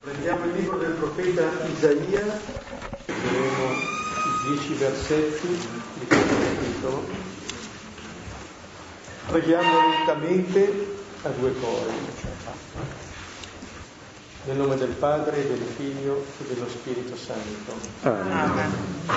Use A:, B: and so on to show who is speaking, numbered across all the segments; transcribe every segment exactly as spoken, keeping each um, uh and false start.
A: Prendiamo il libro del profeta Isaia, vedremo i dieci versetti di questo capitolo. Preghiamo lentamente a due cori. Nel nome del Padre, del Figlio e dello Spirito Santo.
B: Amen.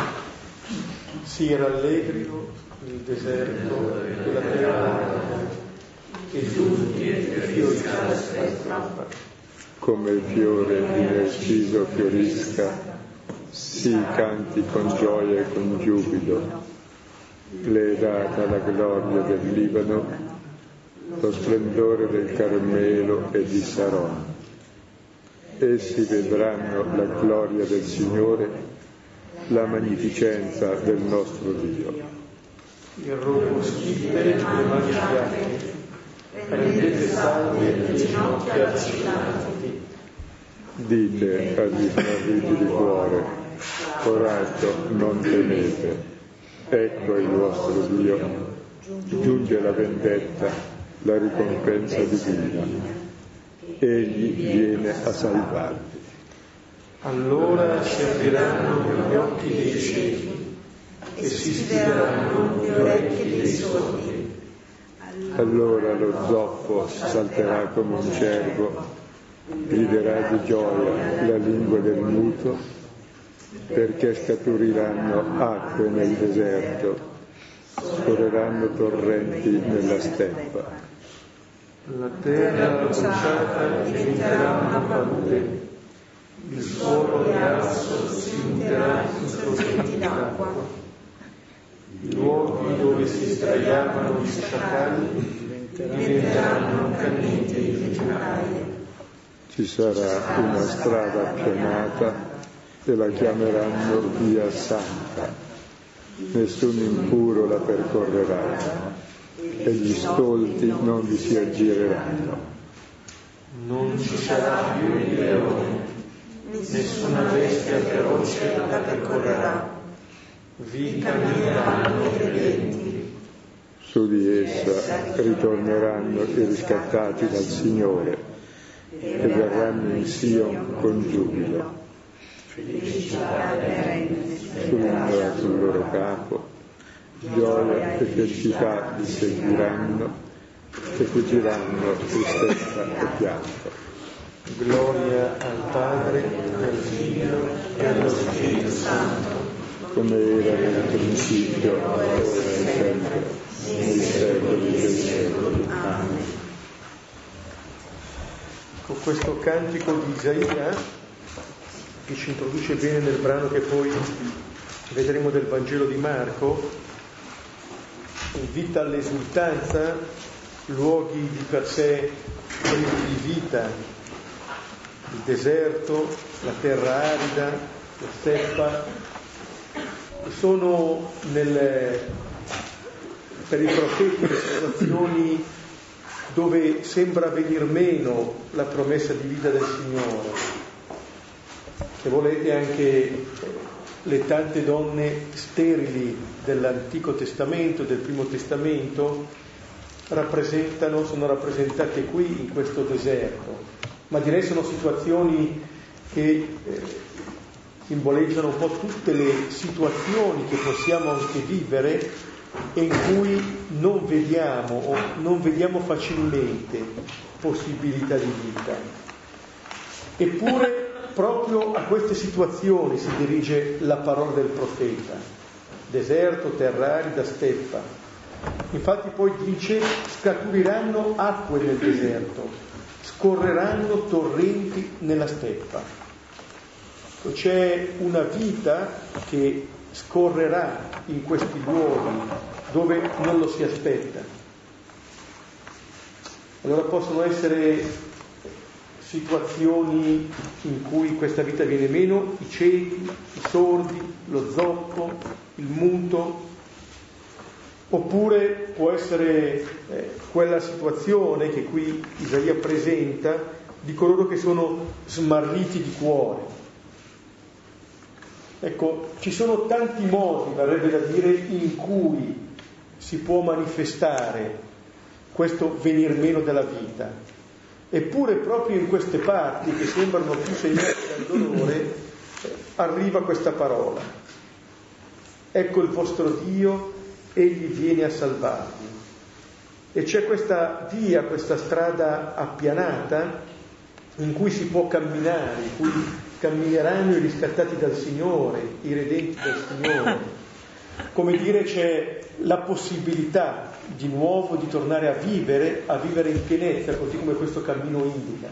A: Si rallegrino il deserto della terra e tutti i fiori aspettano.
B: Come il fiore di narciso fiorisca, si canti con gioia e con giubilo. Le è data la gloria del Libano, lo splendore del Carmelo e di Saron. Essi vedranno la gloria del Signore, la magnificenza del nostro Dio.
A: Il rogo schippe le mani schiacche, prendete salve le ginocchia vacillanti.
B: Dite agli smarriti di cuore, coraggio, non temete, ecco il vostro Dio, giunge la vendetta, la ricompensa divina, egli viene a salvarvi.
A: Allora si apriranno gli occhi dei ciechi e si stireranno gli orecchi dei sordi.
B: Allora lo zoppo salterà come un cervo, griderà di gioia la lingua del muto, perché scaturiranno acque nel deserto, scorreranno torrenti nella steppa.
A: La terra bruciata diventerà una palude, il suolo ghiaccio si unterà in sorgenti d'acqua. I luoghi dove si sdraiavano gli sciacalli diventeranno cammini di giunaie.
B: Ci sarà una strada appianata e la chiameranno via santa. Nessun impuro la percorrerà e gli stolti non vi si aggireranno.
A: Non ci sarà più il leone, nessuna bestia feroce la percorrerà. Vi cammineranno i credenti.
B: Su di essa ritorneranno i riscattati dal Signore e verranno in Sion con giubilo. Sull'ombra sul loro capo, gioia e felicità li seguiranno e fuggiranno tristezza e pianto.
A: Gloria al Padre, al Figlio e allo Spirito Santo,
B: come era nel principio, ora e sempre, nei secoli dei secoli. Amen.
A: Con questo cantico di Isaia, che ci introduce bene nel brano che poi vedremo del Vangelo di Marco, invita all'esultanza, luoghi di per sé privi di vita, il deserto, la terra arida, la steppa, sono nel, per i profeti le situazioni dove sembra venir meno la promessa di vita del Signore. Se volete anche le tante donne sterili dell'Antico Testamento, del Primo Testamento, rappresentano, sono rappresentate qui in questo deserto, ma direi sono situazioni che eh, simboleggiano un po' tutte le situazioni che possiamo anche vivere e in cui non vediamo o non vediamo facilmente possibilità di vita. Eppure proprio a queste situazioni si dirige la parola del profeta: deserto, terra arida, steppa. Infatti poi dice: scaturiranno acque nel deserto, scorreranno torrenti nella steppa. C'è una vita che scorrerà in questi luoghi dove non lo si aspetta. Allora possono essere situazioni in cui questa vita viene meno, i ciechi, i sordi, lo zoppo, il muto, oppure può essere eh, quella situazione che qui Isaia presenta di coloro che sono smarriti di cuore. Ecco, ci sono tanti modi, verrebbe da dire, in cui si può manifestare questo venir meno della vita. Eppure proprio in queste parti, che sembrano più segnate dal dolore, arriva questa parola: ecco il vostro Dio, egli viene a salvarvi. E c'è questa via, questa strada appianata in cui si può camminare, in cui cammineranno i riscattati dal Signore, i redenti dal Signore. Come dire, c'è la possibilità di nuovo di tornare a vivere, a vivere in pienezza, così come questo cammino indica.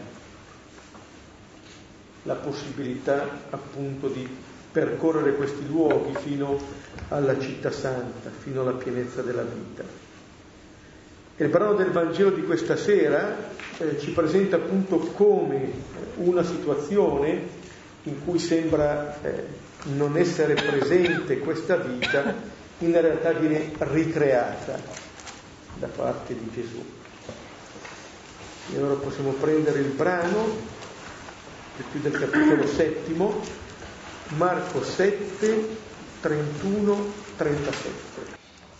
A: La possibilità appunto di percorrere questi luoghi fino alla città santa, fino alla pienezza della vita. E il brano del Vangelo di questa sera eh, ci presenta appunto come una situazione in cui sembra eh, non essere presente questa vita, in realtà viene ricreata da parte di Gesù. E allora possiamo prendere il brano, che è più del capitolo settimo, Marco sette, trentuno, trentasette.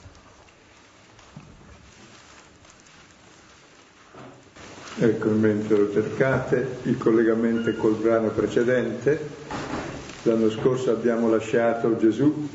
B: Ecco, mentre lo cercate, il collegamento col brano precedente. L'anno scorso abbiamo lasciato Gesù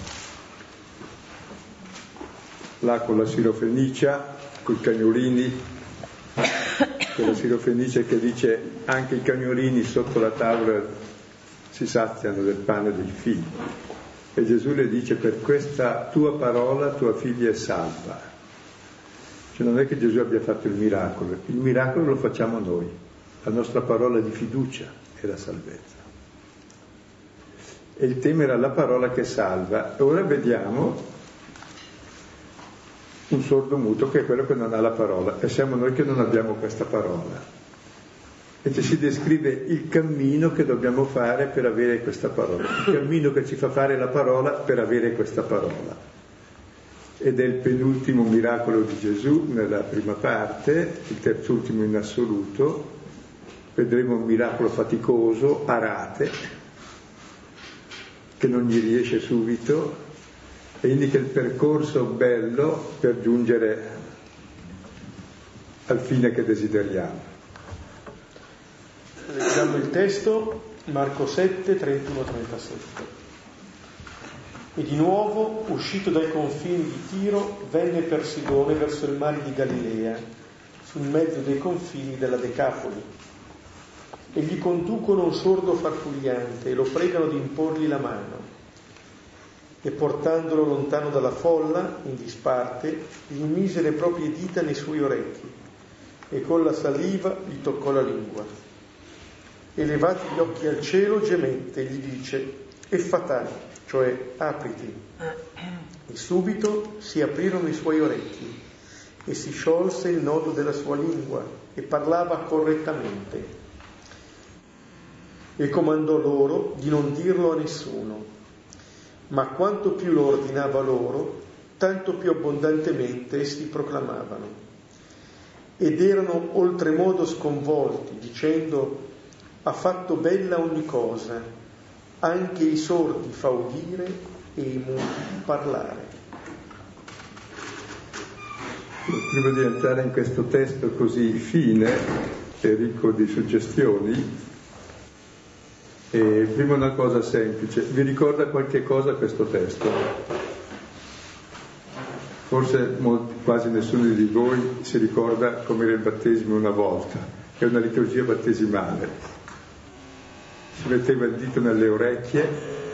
B: là con la Sirofenicia, con i cagnolini, quella Sirofenice che dice anche i cagnolini sotto la tavola si saziano del pane dei figli. E Gesù le dice: per questa tua parola tua figlia è salva. Cioè non è che Gesù abbia fatto il miracolo, il miracolo lo facciamo noi, la nostra parola di fiducia è la salvezza. E il tema era la parola che salva. E ora vediamo un sordo muto che è quello che non ha la parola, e siamo noi che non abbiamo questa parola. E ci si descrive il cammino che dobbiamo fare per avere questa parola, il cammino che ci fa fare la parola per avere questa parola. Ed è il penultimo miracolo di Gesù nella prima parte, il terzultimo in assoluto. Vedremo un miracolo faticoso, a rate, che non gli riesce subito, e indica il percorso bello per giungere al fine che desideriamo.
A: Leggiamo il testo, Marco sette, trentuno, trentasette. E di nuovo, uscito dai confini di Tiro, venne per Sidone verso il mare di Galilea, sul mezzo dei confini della Decapoli. E gli conducono un sordo farfugliante e lo pregano di imporgli la mano. E portandolo lontano dalla folla, in disparte, gli mise le proprie dita nei suoi orecchi e con la saliva gli toccò la lingua. E levati gli occhi al cielo gemette e gli dice: Effatà, cioè apriti. E subito si aprirono i suoi orecchi e si sciolse il nodo della sua lingua e parlava correttamente. E comandò loro di non dirlo a nessuno, ma quanto più lo ordinava loro, tanto più abbondantemente essi proclamavano. Ed erano oltremodo sconvolti, dicendo: ha fatto bella ogni cosa, anche i sordi fa udire e i muti parlare.
B: Prima di entrare in questo testo così fine e ricco di suggestioni, e prima una cosa semplice: vi ricorda qualche cosa questo testo? Forse molti, quasi nessuno di voi si ricorda come era il battesimo una volta, è una liturgia battesimale. Si metteva il dito nelle orecchie,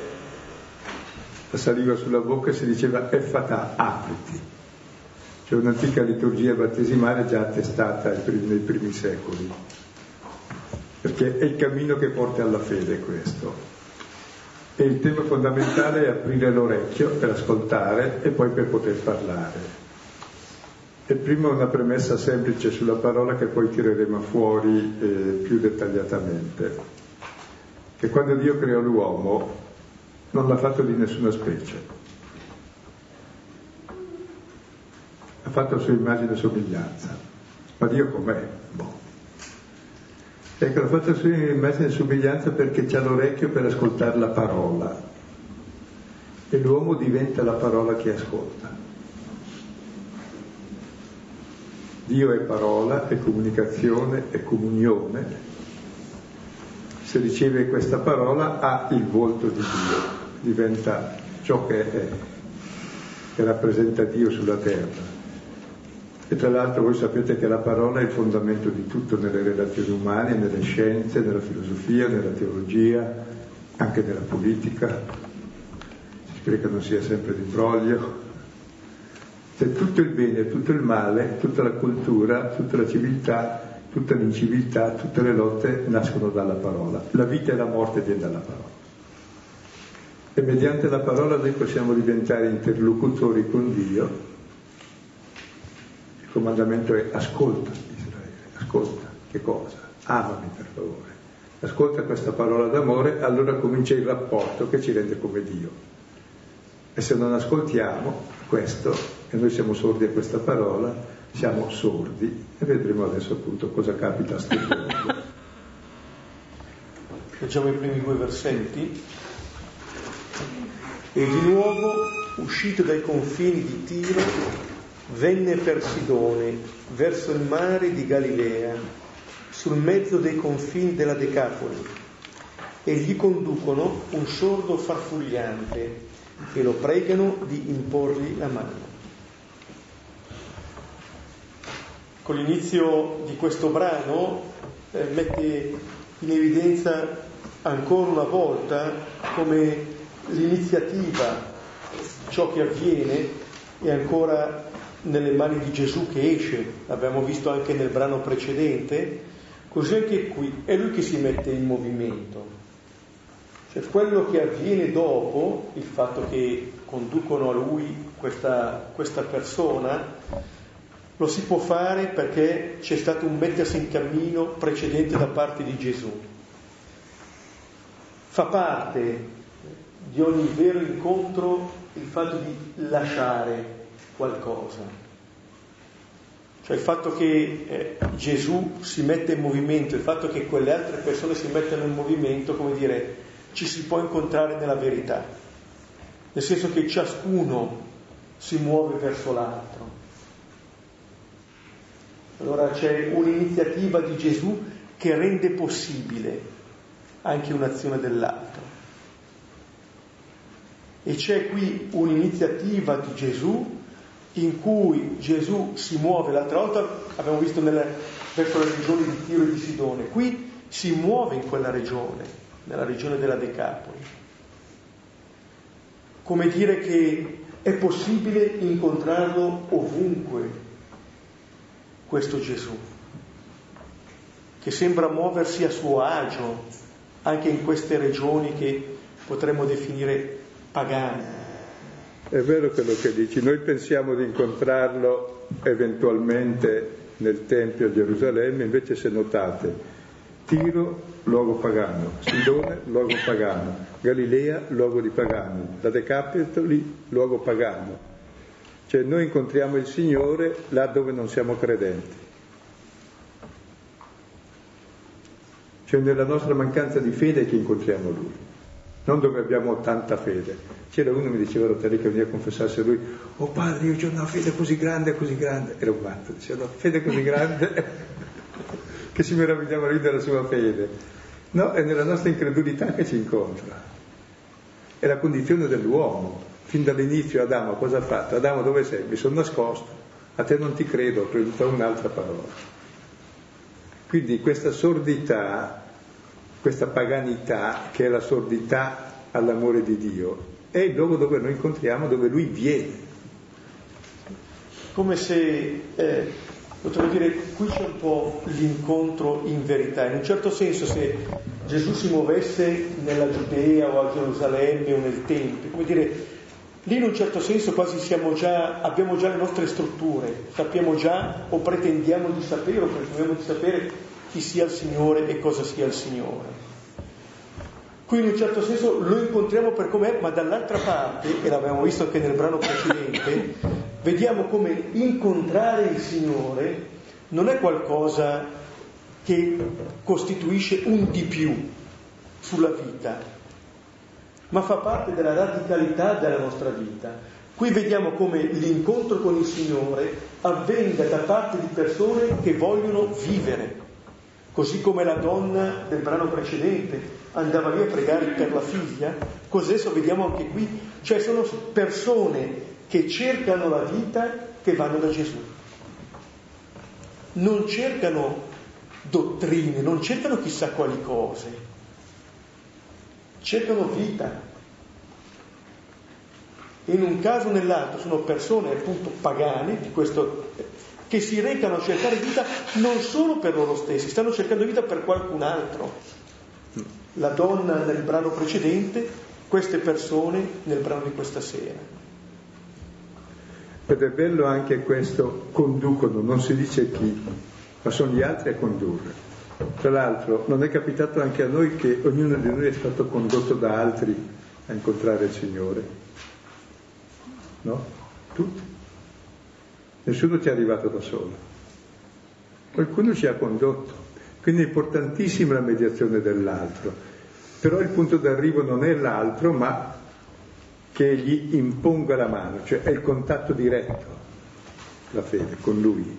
B: la saliva sulla bocca e si diceva effatà, apriti. C'è un'antica liturgia battesimale già attestata nei primi secoli, perché è il cammino che porta alla fede questo. E il tema fondamentale è aprire l'orecchio per ascoltare e poi per poter parlare. E prima una premessa semplice sulla parola che poi tireremo fuori eh, più dettagliatamente. Che quando Dio creò l'uomo non l'ha fatto di nessuna specie, ha fatto a sua immagine e somiglianza. Ma Dio com'è? Boh. Ecco, l'ha fatto a sua immagine e somiglianza perché c'ha l'orecchio per ascoltare la parola, e l'uomo diventa la parola che ascolta. Dio è parola, è comunicazione, è comunione. Se riceve questa parola ha il volto di Dio, diventa ciò che è, che rappresenta Dio sulla terra. E tra l'altro voi sapete che la parola è il fondamento di tutto nelle relazioni umane, nelle scienze, nella filosofia, nella teologia, anche nella politica. Si spera che non sia sempre di broglio. Cioè, tutto il bene, tutto il male, tutta la cultura, tutta la civiltà, tutta l'inciviltà, tutte le lotte nascono dalla parola. La vita e la morte viene dalla parola. E mediante la parola noi possiamo diventare interlocutori con Dio. Il comandamento è: ascolta Israele, ascolta. Che cosa? Amami per favore. Ascolta questa parola d'amore, allora comincia il rapporto che ci rende come Dio. E se non ascoltiamo questo, e noi siamo sordi a questa parola, siamo sordi, e vedremo adesso appunto cosa capita a sto punto.
A: Leggiamo i primi due versetti. E di nuovo, uscito dai confini di Tiro, venne per Sidone, verso il mare di Galilea, sul mezzo dei confini della Decapoli, e gli conducono un sordo farfugliante e lo pregano di imporgli la mano. Con l'inizio di questo brano eh, mette in evidenza ancora una volta come l'iniziativa, ciò che avviene, è ancora nelle mani di Gesù che esce. L'abbiamo visto anche nel brano precedente, così anche qui è lui che si mette in movimento. Cioè quello che avviene dopo, il fatto che conducono a lui questa, questa persona, lo si può fare perché c'è stato un mettersi in cammino precedente da parte di Gesù. Fa parte di ogni vero incontro il fatto di lasciare qualcosa. Cioè il fatto che eh, Gesù si mette in movimento, il fatto che quelle altre persone si mettano in movimento, come dire, ci si può incontrare nella verità, nel senso che ciascuno si muove verso l'altro. Allora c'è un'iniziativa di Gesù che rende possibile anche un'azione dell'altro. E c'è qui un'iniziativa di Gesù in cui Gesù si muove. L'altra volta abbiamo visto nella, verso le regioni di Tiro e di Sidone, qui si muove in quella regione, nella regione della Decapoli. Come dire che è possibile incontrarlo ovunque, questo Gesù, che sembra muoversi a suo agio anche in queste regioni che potremmo definire pagane.
B: È vero quello che dici, noi pensiamo di incontrarlo eventualmente nel Tempio a Gerusalemme, invece se notate, Tiro, luogo pagano, Sidone, luogo pagano, Galilea, luogo di pagani, la Decapoli, luogo pagano. Cioè noi incontriamo il Signore là dove non siamo credenti. Cioè nella nostra mancanza di fede che incontriamo Lui, non dove abbiamo tanta fede. C'era uno che mi diceva l'altra che veniva a confessarsi a lui: oh padre, io ho una fede così grande, così grande. Era un matto, diceva, una fede così grande che si meravigliava lui della sua fede. No, è nella nostra incredulità che ci incontra. È la condizione dell'uomo. Fin dall'inizio Adamo cosa ha fatto? Adamo, dove sei? Mi sono nascosto. A te non ti credo, ho creduto a un'altra parola. Quindi questa sordità, questa paganità, che è la sordità all'amore di Dio, è il luogo dove noi incontriamo, dove Lui viene.
A: Come se, eh, potremmo dire, qui c'è un po' l'incontro in verità. In un certo senso, se Gesù si muovesse nella Giudea o a Gerusalemme o nel Tempio, come dire, lì in un certo senso quasi siamo già, abbiamo già le nostre strutture, sappiamo già o pretendiamo di sapere o pretendiamo di sapere chi sia il Signore e cosa sia il Signore. Qui in un certo senso lo incontriamo per com'è, ma dall'altra parte, e l'abbiamo visto anche nel brano precedente, vediamo come incontrare il Signore non è qualcosa che costituisce un di più sulla vita, ma fa parte della radicalità della nostra vita. Qui vediamo come l'incontro con il Signore avvenga da parte di persone che vogliono vivere, così come la donna del brano precedente andava lì a pregare per la figlia, così adesso vediamo anche qui, cioè sono persone che cercano la vita, che vanno da Gesù. Non cercano dottrine, non cercano chissà quali cose, cercano vita. In un caso o nell'altro sono persone appunto pagane di questo, che si recano a cercare vita non solo per loro stessi, stanno cercando vita per qualcun altro. La donna nel brano precedente, queste persone nel brano di questa sera.
B: Ed è bello anche questo, conducono, non si dice chi, ma sono gli altri a condurre. Tra l'altro non è capitato anche a noi che ognuno di noi è stato condotto da altri a incontrare il Signore? No? Tutti. Nessuno ci è arrivato da solo. Qualcuno ci ha condotto. Quindi è importantissima la mediazione dell'altro. Però il punto d'arrivo non è l'altro, ma che gli imponga la mano, cioè è il contatto diretto, la fede, con lui.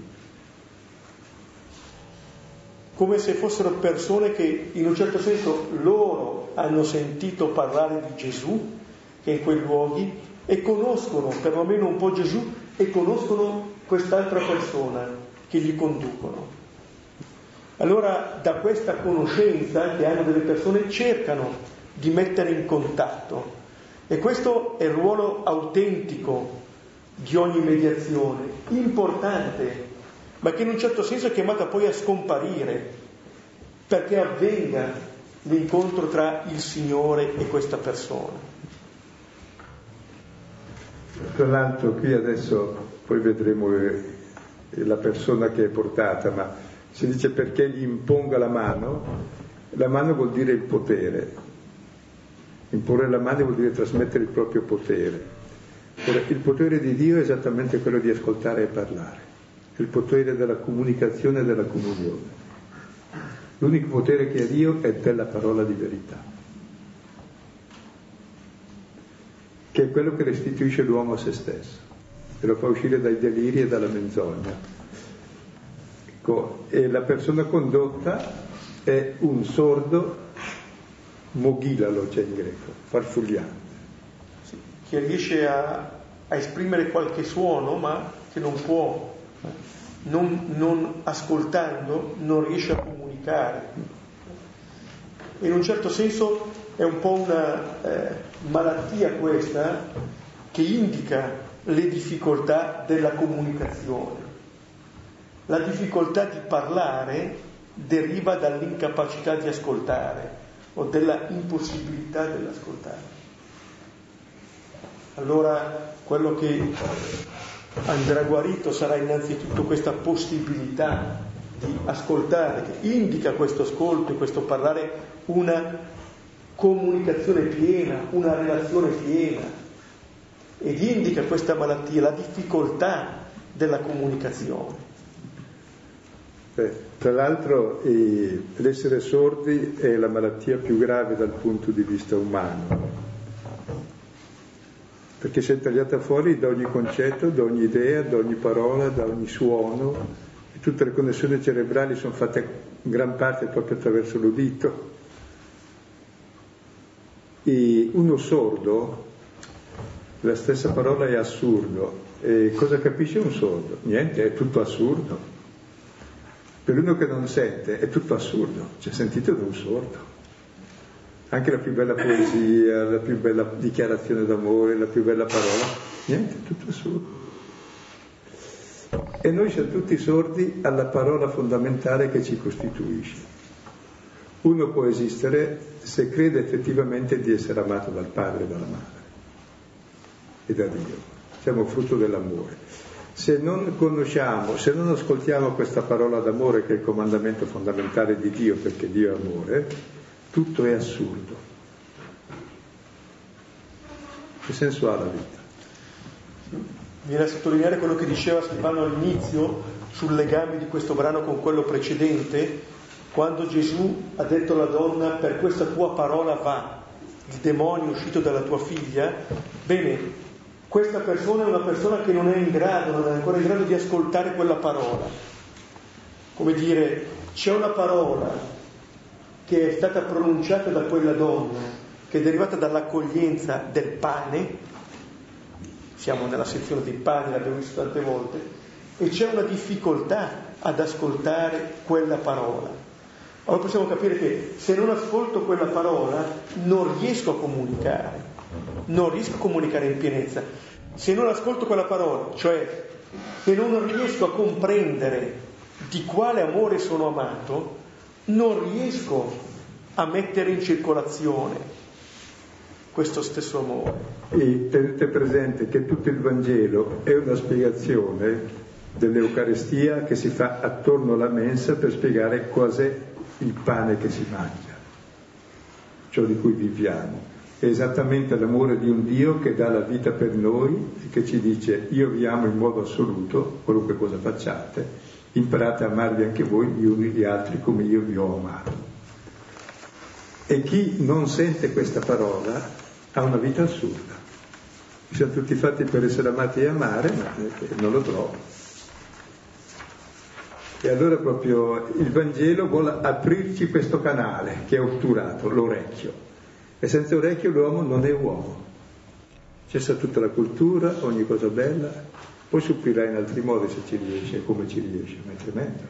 A: Come se fossero persone che in un certo senso loro hanno sentito parlare di Gesù, che in quei luoghi, e conoscono perlomeno un po' Gesù e conoscono quest'altra persona che gli conducono. Allora da questa conoscenza che hanno delle persone cercano di mettere in contatto, e questo è il ruolo autentico di ogni mediazione, importante, ma che in un certo senso è chiamata poi a scomparire, perché avvenga l'incontro tra il Signore e questa persona.
B: Tra l'altro qui adesso poi vedremo la persona che è portata, ma si dice perché gli imponga la mano. La mano vuol dire il potere, imporre la mano vuol dire trasmettere il proprio potere. Il potere di Dio è esattamente quello di ascoltare e parlare, il potere della comunicazione e della comunione. L'unico potere che ha Dio è della parola di verità, che è quello che restituisce l'uomo a se stesso e lo fa uscire dai deliri e dalla menzogna. E la persona condotta è un sordo moghilalo, c'è in greco, farfugliante.
A: Sì, che riesce a, a esprimere qualche suono, ma che non può, non, non ascoltando, non riesce a comunicare. E in un certo senso è un po' una eh, malattia questa che indica le difficoltà della comunicazione. La difficoltà di parlare deriva dall'incapacità di ascoltare o della impossibilità dell'ascoltare. Allora quello che andrà guarito sarà innanzitutto questa possibilità di ascoltare, che indica questo ascolto e questo parlare una comunicazione piena, una relazione piena, ed indica questa malattia, la difficoltà della comunicazione.
B: Beh, tra l'altro eh, l'essere sordi è la malattia più grave dal punto di vista umano, perché si è tagliata fuori da ogni concetto, da ogni idea, da ogni parola, da ogni suono, e tutte le connessioni cerebrali sono fatte in gran parte proprio attraverso l'udito. E uno sordo, la stessa parola è assurdo, e cosa capisce un sordo? Niente, è tutto assurdo. Per uno che non sente è tutto assurdo, cioè sentito da un sordo. Anche la più bella poesia, la più bella dichiarazione d'amore, la più bella parola, niente, è tutto assurdo. E noi siamo tutti sordi alla parola fondamentale che ci costituisce. Uno può esistere se crede effettivamente di essere amato dal padre e dalla madre e da Dio. Siamo frutto dell'amore. Se non conosciamo, se non ascoltiamo questa parola d'amore che è il comandamento fondamentale di Dio, perché Dio è amore, tutto è assurdo. Che senso ha la vita?
A: Viene a sottolineare quello che diceva Stefano all'inizio sul legame di questo brano con quello precedente, quando Gesù ha detto alla donna: per questa tua parola va, il demonio è uscito dalla tua figlia. Bene, questa persona è una persona che non è in grado, non è ancora in grado di ascoltare quella parola. Come dire, c'è una parola che è stata pronunciata da quella donna, che è derivata dall'accoglienza del pane, siamo nella sezione dei pani, l'abbiamo visto tante volte, e c'è una difficoltà ad ascoltare quella parola. Allora possiamo capire che se non ascolto quella parola non riesco a comunicare, non riesco a comunicare in pienezza. Se non ascolto quella parola, cioè se non riesco a comprendere di quale amore sono amato, non riesco a mettere in circolazione questo stesso amore.
B: E tenete presente che tutto il Vangelo è una spiegazione dell'Eucaristia che si fa attorno alla mensa per spiegare cos'è il pane che si mangia, ciò di cui viviamo. È esattamente l'amore di un Dio che dà la vita per noi e che ci dice: io vi amo in modo assoluto, qualunque cosa facciate, imparate a amarvi anche voi gli uni gli altri come io vi ho amato. E chi non sente questa parola ha una vita assurda. Siamo tutti fatti per essere amati e amare, ma non lo trovo. E allora proprio il Vangelo vuole aprirci questo canale che è otturato, l'orecchio. E senza orecchio l'uomo non è uomo. Cessa tutta la cultura, ogni cosa bella, poi sopprirà in altri modi se ci riesce e come ci riesce, ma è tremendo.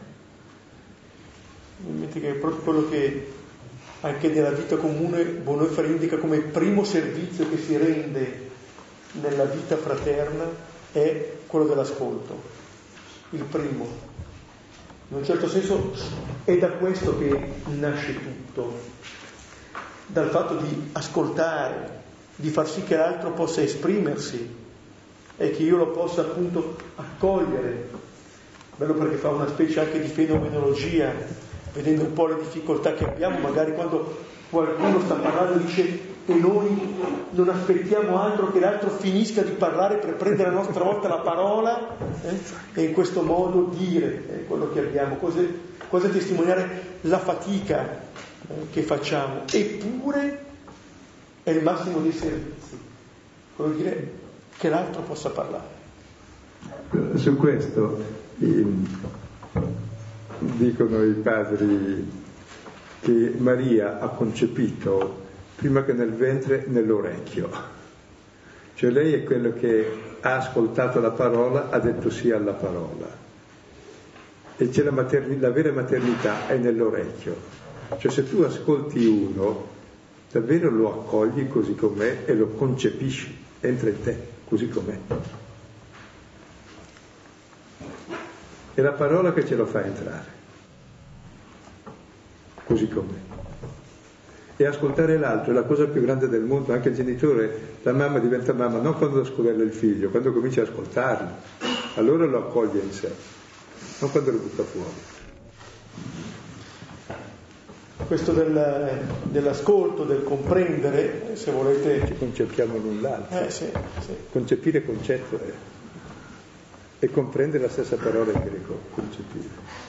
A: Mi metti che è proprio quello che anche nella vita comune Bonhoeffer indica come primo servizio che si rende nella vita fraterna è quello dell'ascolto, il primo. In un certo senso è da questo che nasce tutto, dal fatto di ascoltare, di far sì che l'altro possa esprimersi e che io lo possa appunto accogliere. Bello perché fa una specie anche di fenomenologia, vedendo un po' le difficoltà che abbiamo, magari quando qualcuno sta parlando dice e noi non aspettiamo altro che l'altro finisca di parlare per prendere a nostra volta la parola eh, e in questo modo dire eh, quello che abbiamo, cose, cose testimoniare la fatica eh, che facciamo, eppure è il massimo dei servizi, quello di dire che l'altro possa parlare.
B: Su questo eh, dicono i padri che Maria ha concepito prima che nel ventre nell'orecchio, cioè lei è quello che ha ascoltato la parola, ha detto sì alla parola, e c'è la, materni- la vera maternità è nell'orecchio, cioè se tu ascolti uno davvero lo accogli così com'è e lo concepisci, entra in te così com'è, è la parola che ce lo fa entrare così com'è. E ascoltare l'altro è la cosa più grande del mondo. Anche il genitore, la mamma diventa mamma non quando scodella il figlio, quando comincia a ascoltarlo, allora lo accoglie in sé, non quando lo butta fuori.
A: Questo del, dell'ascolto, del comprendere, se volete...
B: Ci concepiamo l'un l'altro.
A: Eh, sì, sì.
B: Concepire concetto è, e comprendere la stessa parola in greco, concepire.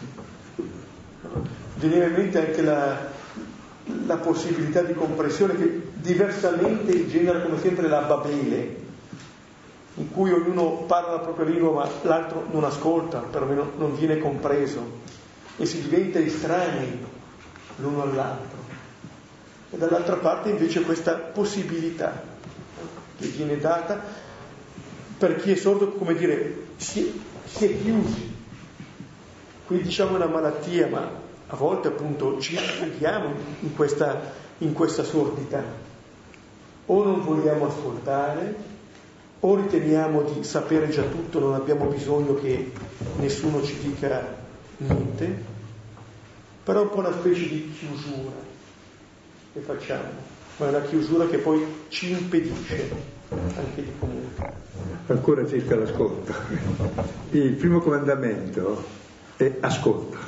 A: Viene in mente anche la... la possibilità di comprensione che diversamente genera come sempre la Babele, in cui ognuno parla la propria lingua ma l'altro non ascolta, perlomeno non viene compreso, e si diventa estranei l'uno all'altro. E dall'altra parte invece questa possibilità che viene data per chi è sordo, come dire, si è, si è chiusi. Qui diciamo è una malattia, ma a volte appunto ci chiudiamo in questa, in questa sordità. O non vogliamo ascoltare, o riteniamo di sapere già tutto, non abbiamo bisogno che nessuno ci dica niente, però è un po' una specie di chiusura che facciamo, ma è una chiusura che poi ci impedisce anche di comunicare.
B: Ancora circa l'ascolto. Il primo comandamento è ascolta.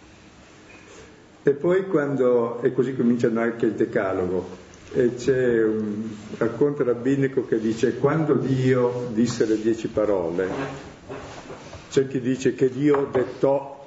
B: E poi quando, e così cominciano anche il decalogo, e c'è un racconto rabbinico che dice: quando Dio disse le dieci parole, c'è chi dice che Dio dettò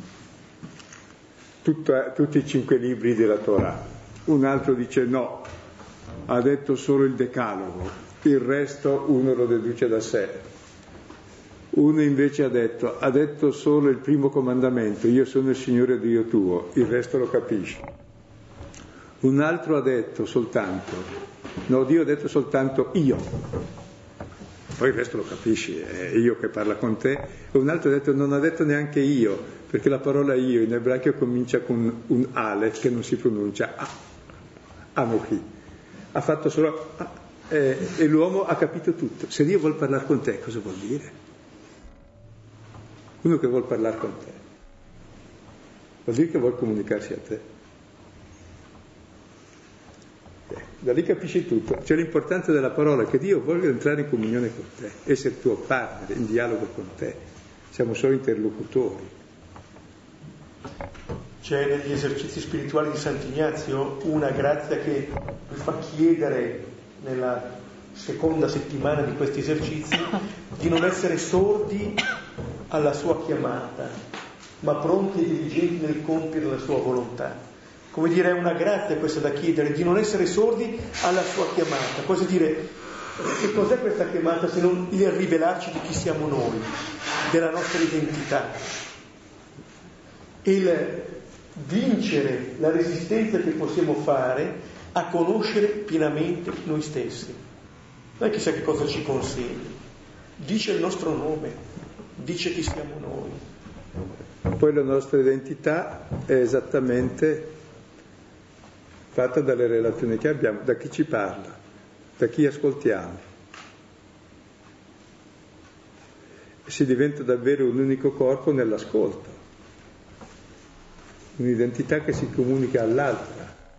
B: tutta, tutti i cinque libri della Torah, un altro dice no, ha detto solo il decalogo, il resto uno lo deduce da sé. Uno invece ha detto, ha detto solo il primo comandamento, io sono il Signore Dio tuo, il resto lo capisci. Un altro ha detto soltanto, no, Dio ha detto soltanto io, poi il resto lo capisci, è io che parla con te. E un altro ha detto, non ha detto neanche io, perché la parola io in ebraico comincia con un aleph che non si pronuncia, a, anochi, ha fatto solo, a, eh, e l'uomo ha capito tutto. Se Dio vuol parlare con te, cosa vuol dire? Uno che vuol parlare con te, vuol dire che vuol comunicarsi a te. Eh, da lì capisci tutto. C'è l'importanza della parola, che Dio voglia entrare in comunione con te, essere tuo partner, in dialogo con te. Siamo solo interlocutori.
A: C'è negli esercizi spirituali di Sant'Ignazio una grazia che vi fa chiedere nella seconda settimana di questi esercizi di non essere sordi alla sua chiamata, ma pronti e diligenti nel compiere la sua volontà. Come dire, è una grazia questa da chiedere, di non essere sordi alla sua chiamata. Cosa dire, che cos'è questa chiamata se non il rivelarci di chi siamo noi, della nostra identità? Il vincere la resistenza che possiamo fare a conoscere pienamente noi stessi. Non è chissà che cosa ci consegni, dice il nostro nome, dice chi siamo noi.
B: Poi la nostra identità è esattamente fatta dalle relazioni che abbiamo, da chi ci parla, da chi ascoltiamo. E si diventa davvero un unico corpo nell'ascolto, un'identità che si comunica all'altra.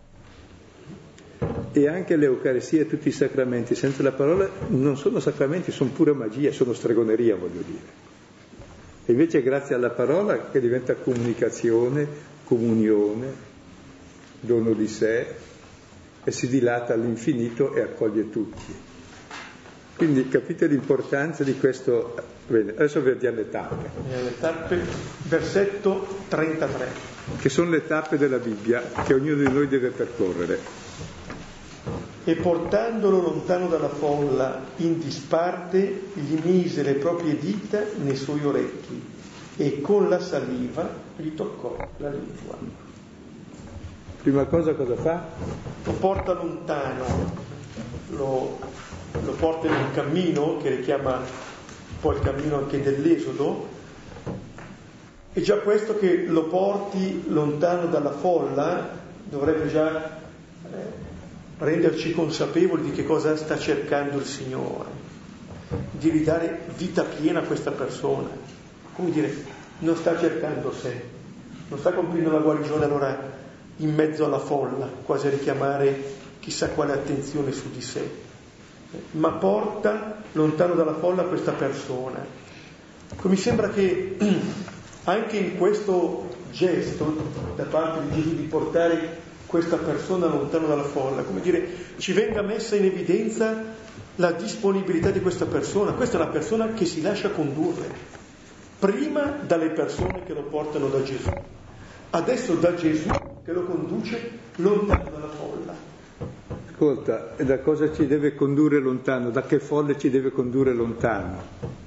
B: E anche l'Eucaristia e tutti i sacramenti senza la parola non sono sacramenti, sono pura magia, sono stregoneria, voglio dire. E invece è grazie alla parola che diventa comunicazione, comunione, dono di sé, e si dilata all'infinito e accoglie tutti. Quindi capite l'importanza di questo. Bene, adesso vediamo le tappe.
A: Le tappe, versetto trentatré.
B: Che sono le tappe della Bibbia che ognuno di noi deve percorrere.
A: E portandolo lontano dalla folla in disparte gli mise le proprie dita nei suoi orecchi e con la saliva gli toccò la lingua.
B: Prima cosa cosa fa?
A: Lo porta lontano, lo, lo porta in un cammino che richiama poi il cammino anche dell'Esodo, e già questo che lo porti lontano dalla folla dovrebbe già eh, renderci consapevoli di che cosa sta cercando il Signore, di ridare vita piena a questa persona. Come dire, non sta cercando sé, non sta compiendo la guarigione allora in mezzo alla folla, quasi a richiamare chissà quale attenzione su di sé, ma porta lontano dalla folla questa persona. Mi sembra che anche in questo gesto da parte di Gesù di portare questa persona lontano dalla folla, come dire, ci venga messa in evidenza la disponibilità di questa persona. Questa è una persona che si lascia condurre, prima dalle persone che lo portano da Gesù, adesso da Gesù che lo conduce lontano dalla folla.
B: Ascolta, e da cosa ci deve condurre lontano? Da che folle ci deve condurre lontano?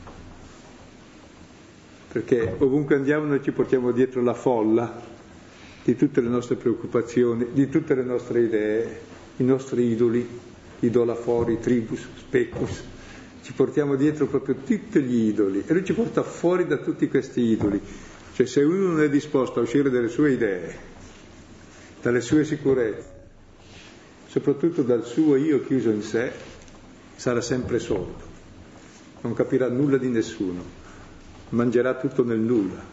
B: Perché ovunque andiamo noi ci portiamo dietro la folla di tutte le nostre preoccupazioni, di tutte le nostre idee, i nostri idoli, idolafori, tribus, specus. Ci portiamo dietro proprio tutti gli idoli e lui ci porta fuori da tutti questi idoli. Cioè se uno non è disposto a uscire dalle sue idee, dalle sue sicurezze, soprattutto dal suo io chiuso in sé, sarà sempre sordo, non capirà nulla di nessuno, mangerà tutto nel nulla.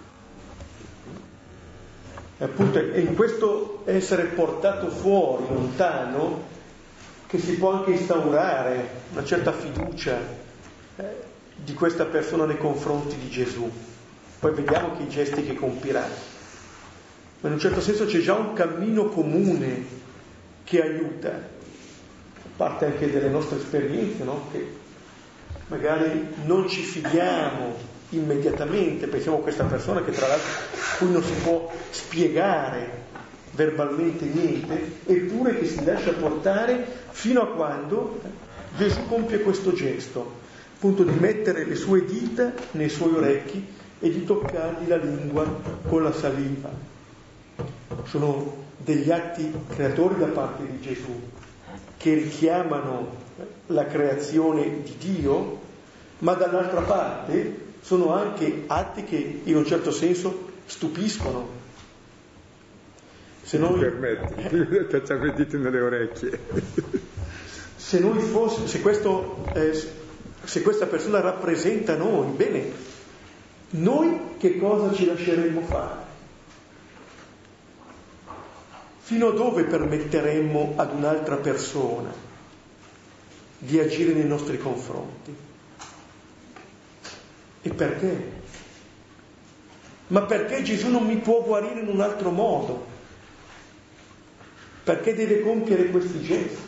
A: E appunto è in questo essere portato fuori, lontano, che si può anche instaurare una certa fiducia eh, di questa persona nei confronti di Gesù. Poi vediamo che i gesti che compirà. Ma in un certo senso c'è già un cammino comune che aiuta, a parte anche delle nostre esperienze, no? Che magari non ci fidiamo immediatamente, pensiamo a questa persona che tra l'altro cui non si può spiegare verbalmente niente, eppure che si lascia portare fino a quando Gesù compie questo gesto, appunto di mettere le sue dita nei suoi orecchi e di toccargli la lingua con la saliva. Sono degli atti creatori da parte di Gesù che richiamano la creazione di Dio, ma dall'altra parte sono anche atti che in un certo senso stupiscono. Se noi...
B: permetti, facciamo i diti nelle orecchie.
A: Se noi fosse, se, questo, eh, se questa persona rappresenta noi, bene, noi che cosa ci lasceremmo fare? Fino a dove permetteremmo ad un'altra persona di agire nei nostri confronti? E perché? Ma perché Gesù non mi può guarire in un altro modo? Perché deve compiere questi gesti?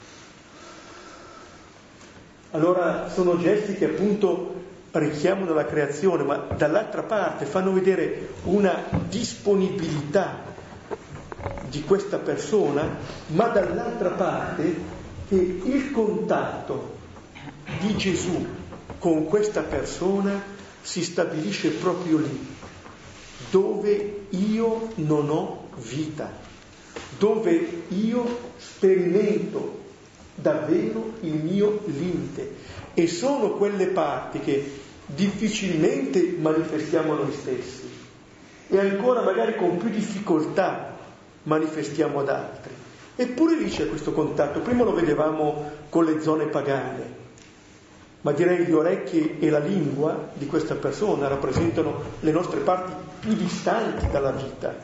A: Allora sono gesti che appunto richiamano la creazione, ma dall'altra parte fanno vedere una disponibilità di questa persona, ma dall'altra parte che il contatto di Gesù con questa persona si stabilisce proprio lì, dove io non ho vita, dove io sperimento davvero il mio limite, e sono quelle parti che difficilmente manifestiamo noi stessi e ancora magari con più difficoltà manifestiamo ad altri. Eppure lì c'è questo contatto. Prima lo vedevamo con le zone pagane, ma direi gli orecchi e la lingua di questa persona rappresentano le nostre parti più distanti dalla vita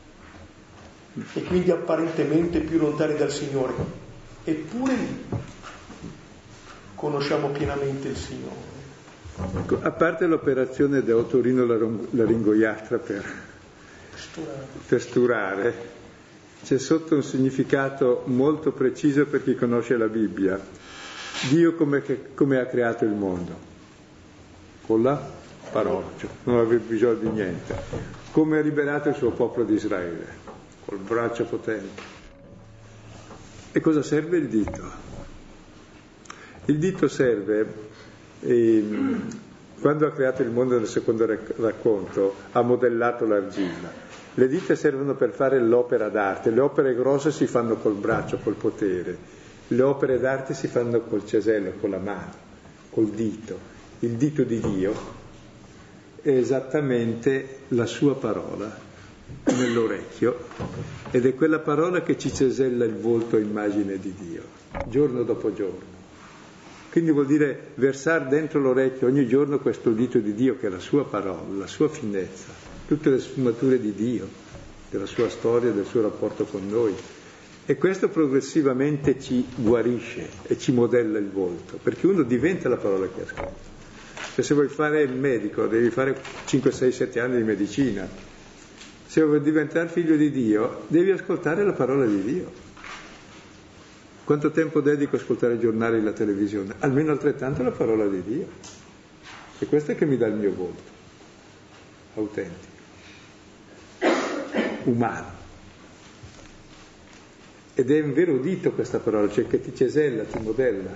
A: e quindi apparentemente più lontane dal Signore. Eppure lì conosciamo pienamente il Signore.
B: Ecco, a parte l'operazione da otorino-laringoiatra per
A: Sturare.
B: per sturare, c'è sotto un significato molto preciso per chi conosce la Bibbia. Dio come, come ha creato il mondo? Con la parola, cioè non aveva bisogno di niente. Come ha liberato il suo popolo di Israele? Col braccio potente. E cosa serve il dito? Il dito serve, eh, quando ha creato il mondo nel secondo racconto, ha modellato l'argilla. Le dita servono per fare l'opera d'arte, le opere grosse si fanno col braccio, col potere, le opere d'arte si fanno col cesello, con la mano, col dito. Il dito di Dio è esattamente la sua parola nell'orecchio, ed è quella parola che ci cesella il volto a immagine di Dio, giorno dopo giorno. Quindi vuol dire versare dentro l'orecchio ogni giorno questo dito di Dio, che è la sua parola, la sua finezza, tutte le sfumature di Dio, della sua storia, del suo rapporto con noi. E questo progressivamente ci guarisce e ci modella il volto, perché uno diventa la parola che ascolta. Cioè, se vuoi fare il medico, devi fare cinque, sei, sette anni di medicina. Se vuoi diventare figlio di Dio, devi ascoltare la parola di Dio. Quanto tempo dedico a ascoltare i giornali e la televisione? Almeno altrettanto la parola di Dio. E questo è che mi dà il mio volto, autentico, umano. Ed è un vero dito questa parola, cioè che ti cesella, ti modella.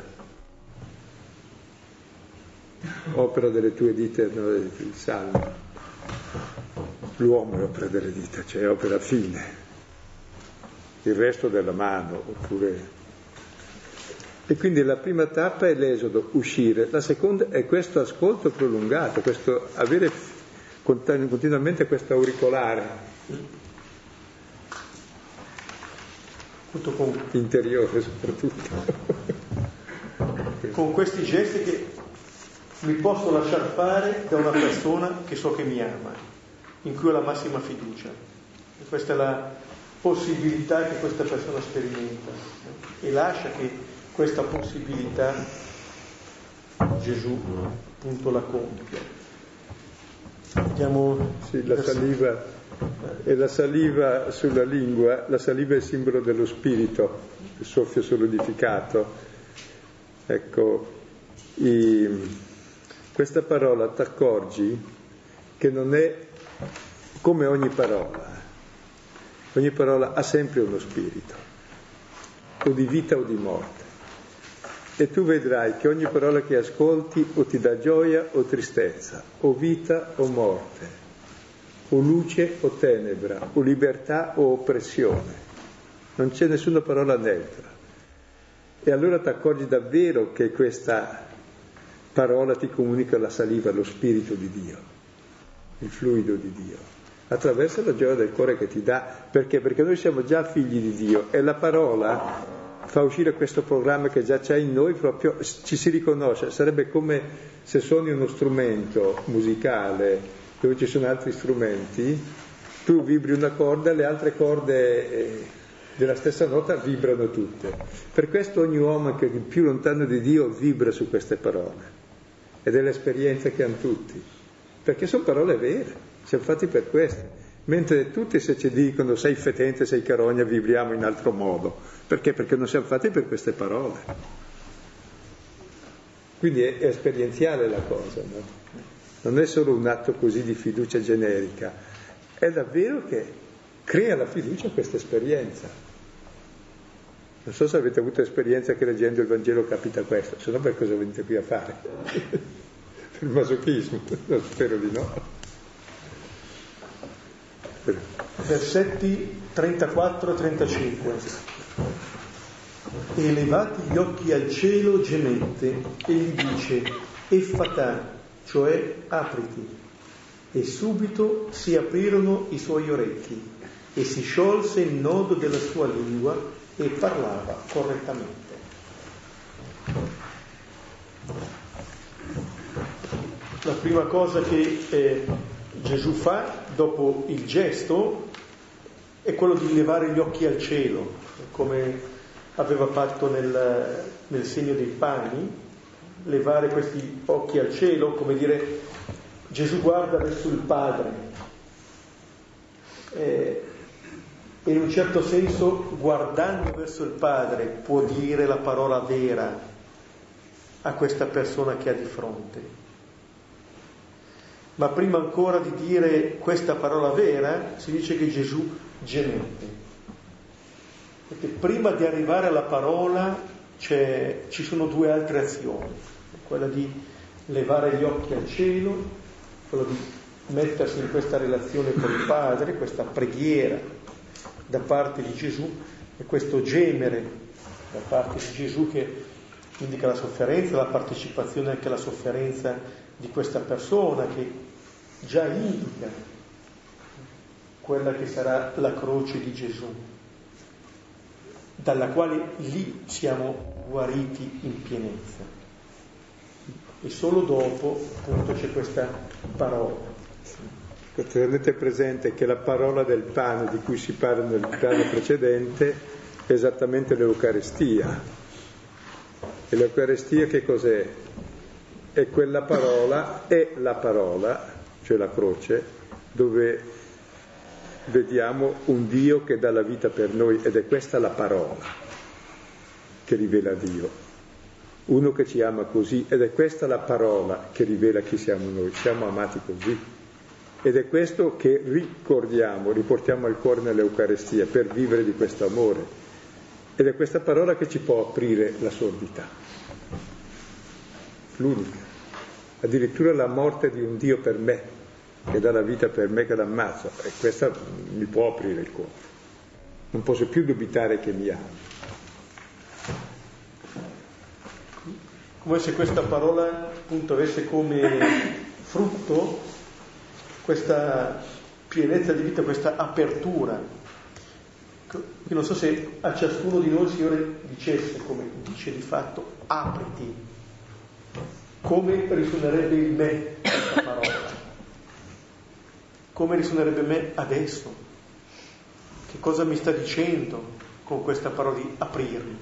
B: Opera delle tue dita, no, il Salmo. L'uomo è opera delle dita, cioè opera fine. Il resto della mano, oppure... E quindi la prima tappa è l'esodo, uscire. La seconda è questo ascolto prolungato, questo avere continuamente questo auricolare
A: con,
B: interiore soprattutto.
A: Con questi gesti che mi posso lasciar fare da una persona che so che mi ama, in cui ho la massima fiducia. E questa è la possibilità che questa persona sperimenta, e lascia che questa possibilità Gesù appunto la compia. Vediamo
B: sì, la saliva e la saliva sulla lingua, la saliva è il simbolo dello spirito, il soffio solidificato. Ecco, i, questa parola t'accorgi che non è come ogni parola. Ogni parola ha sempre uno spirito, o di vita o di morte. E tu vedrai che ogni parola che ascolti o ti dà gioia o tristezza, o vita o morte, o luce o tenebra, o libertà o oppressione. Non c'è nessuna parola neutra. E allora ti accorgi davvero che questa parola ti comunica la saliva, lo spirito di Dio, il fluido di Dio, attraverso la gioia del cuore che ti dà. Perché? Perché noi siamo già figli di Dio e la parola fa uscire questo programma che già c'è in noi, proprio ci si riconosce. Sarebbe come se suoni uno strumento musicale dove ci sono altri strumenti, tu vibri una corda e le altre corde eh, della stessa nota vibrano tutte. Per questo ogni uomo che è più lontano di Dio vibra su queste parole, ed è l'esperienza che hanno tutti, perché sono parole vere, siamo fatti per queste. Mentre tutti se ci dicono sei fetente, sei carogna, vibriamo in altro modo. Perché? Perché non siamo fatti per queste parole. Quindi è, è esperienziale la cosa, no? Non è solo un atto così di fiducia generica, è davvero che crea la fiducia questa esperienza. Non so se avete avuto esperienza che leggendo il Vangelo capita questo, se no per cosa venite qui a fare? Per il masochismo? No, spero di no.
A: Versetti trentaquattro trentacinque. E levati gli occhi al cielo gemette e gli dice Effatà, cioè apriti. E subito si aprirono i suoi orecchi e si sciolse il nodo della sua lingua e parlava correttamente. La prima cosa che eh, Gesù fa dopo il gesto è quello di levare gli occhi al cielo, come aveva fatto nel, nel segno dei pani, levare questi occhi al cielo, come dire, Gesù guarda verso il Padre eh, e in un certo senso, guardando verso il Padre, può dire la parola vera a questa persona che ha di fronte. Ma prima ancora di dire questa parola vera, si dice che Gesù gemette. Perché prima di arrivare alla parola c'è, ci sono due altre azioni. Quella di levare gli occhi al cielo, quello di mettersi in questa relazione con il Padre, questa preghiera da parte di Gesù, e questo gemere da parte di Gesù che indica la sofferenza, la partecipazione anche alla sofferenza di questa persona che già indica quella che sarà la croce di Gesù, dalla quale lì siamo guariti in pienezza. E solo dopo, appunto, c'è questa parola.
B: Tenete presente che la parola del pane di cui si parla nel brano precedente è esattamente l'Eucaristia. E l'Eucaristia che cos'è? È quella parola, è la parola, cioè la croce, dove vediamo un Dio che dà la vita per noi, ed è questa la parola che rivela Dio, uno che ci ama così, ed è questa la parola che rivela chi siamo noi, siamo amati così, ed è questo che ricordiamo, riportiamo al cuore nell'Eucaristia per vivere di questo amore, ed è questa parola che ci può aprire la sordità, l'unica. Addirittura la morte di un Dio per me, che dà la vita per me che l'ammazzo, e questa mi può aprire il cuore. Non posso più dubitare che mi ama.
A: Come se questa parola appunto avesse come frutto questa pienezza di vita, questa apertura. Io non so se a ciascuno di noi il Signore dicesse, come dice di fatto, apriti, come risuonerebbe il me questa parola. Come risuonerebbe me adesso? Che cosa mi sta dicendo con questa parola di aprirmi?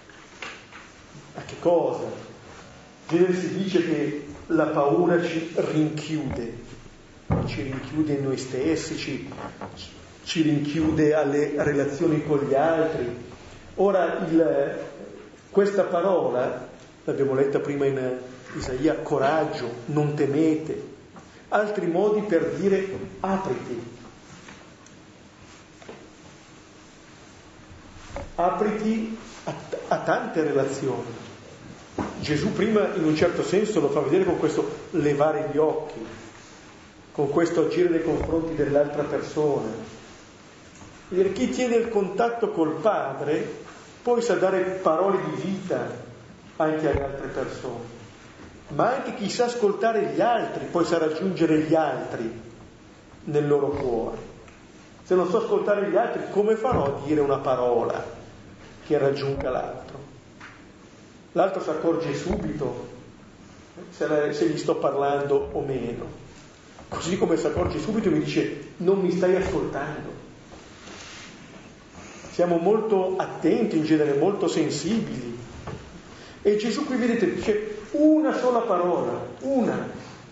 A: A che cosa? In genere si dice che la paura ci rinchiude, ci rinchiude in noi stessi, ci, ci rinchiude alle relazioni con gli altri. Ora, il, questa parola, l'abbiamo letta prima in Isaia, coraggio, non temete, altri modi per dire apriti. Apriti a, a tante relazioni, Gesù prima in un certo senso lo fa vedere con questo levare gli occhi, con questo agire nei confronti dell'altra persona. Dire, chi tiene il contatto col Padre poi sa dare parole di vita anche alle altre persone, ma anche chi sa ascoltare gli altri poi sa raggiungere gli altri nel loro cuore. Se non so ascoltare gli altri, come farò a dire una parola che raggiunga l'altro? L'altro si accorge subito se, la, se gli sto parlando o meno, così come si accorge subito e mi dice non mi stai ascoltando. Siamo molto attenti in genere, molto sensibili, e Gesù qui vedete dice una sola parola, una,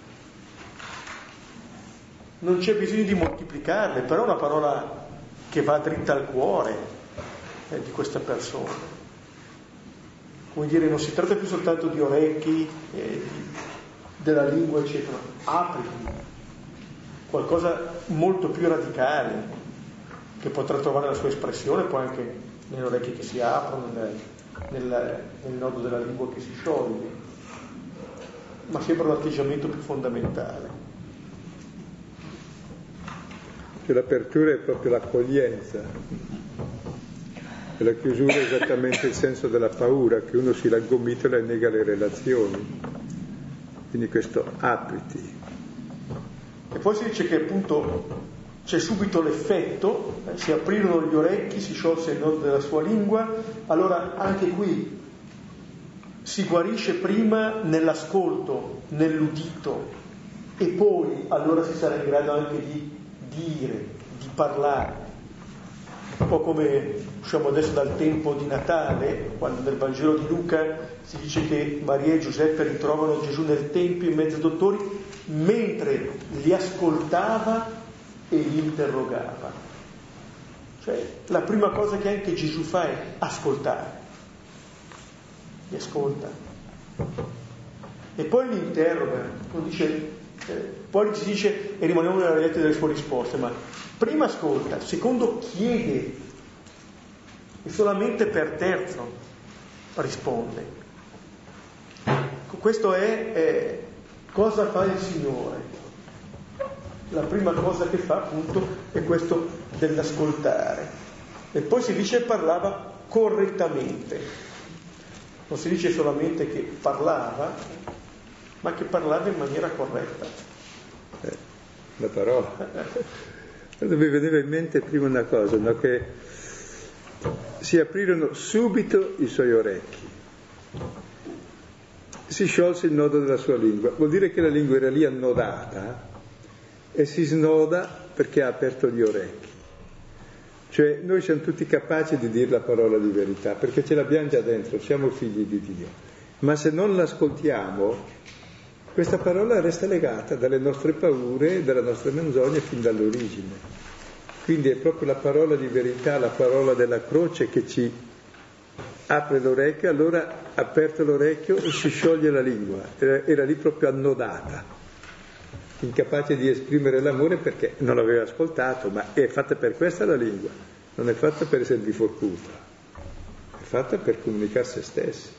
A: non c'è bisogno di moltiplicarle, però è una parola che va dritta al cuore eh, di questa persona. Come dire, non si tratta più soltanto di orecchi, eh, della lingua, eccetera. Apriti. Qualcosa molto più radicale, che potrà trovare la sua espressione poi anche nelle orecchie che si aprono, nel, nel, nel nodo della lingua che si scioglie. Ma sembra un atteggiamento più fondamentale.
B: Che l'apertura è proprio l'accoglienza. E la chiusura è esattamente il senso della paura, che uno si raggomitola e nega le relazioni. Quindi questo apriti.
A: E poi si dice che appunto c'è subito l'effetto, eh, si aprirono gli orecchi, si sciolse il nodo della sua lingua. Allora anche qui si guarisce prima nell'ascolto, nell'udito, e poi allora si sarà in grado anche di dire, di parlare. Un po' come usciamo adesso dal tempo di Natale, quando nel Vangelo di Luca si dice che Maria e Giuseppe ritrovano Gesù nel Tempio in mezzo ai dottori, mentre li ascoltava e li interrogava. Cioè, la prima cosa che anche Gesù fa è ascoltare. Li ascolta. E poi li interroga. Dice, eh, poi ci dice, e rimaniamo nella realtà delle sue risposte, ma prima ascolta, secondo chiede, e solamente per terzo risponde. Questo è, è cosa fa il Signore. La prima cosa che fa appunto è questo dell'ascoltare. E poi si dice parlava correttamente. Non si dice solamente che parlava, ma che parlava in maniera corretta.
B: Eh, la parola. Mi veniva in mente prima una cosa, no? Che si aprirono subito i suoi orecchi, si sciolse il nodo della sua lingua. Vuol dire che la lingua era lì annodata e si snoda perché ha aperto gli orecchi. Cioè noi siamo tutti capaci di dire la parola di verità perché ce l'abbiamo già dentro, siamo figli di Dio, ma se non l'ascoltiamo questa parola resta legata dalle nostre paure, dalla nostra menzogna fin dall'origine. Quindi è proprio la parola di verità, la parola della croce che ci apre l'orecchio. Allora aperto l'orecchio e si scioglie la lingua, era, era lì proprio annodata, incapace di esprimere l'amore perché non l'aveva ascoltato, ma è fatta per questa la lingua, non è fatta per esservi forcuta, è fatta per comunicare se stessi.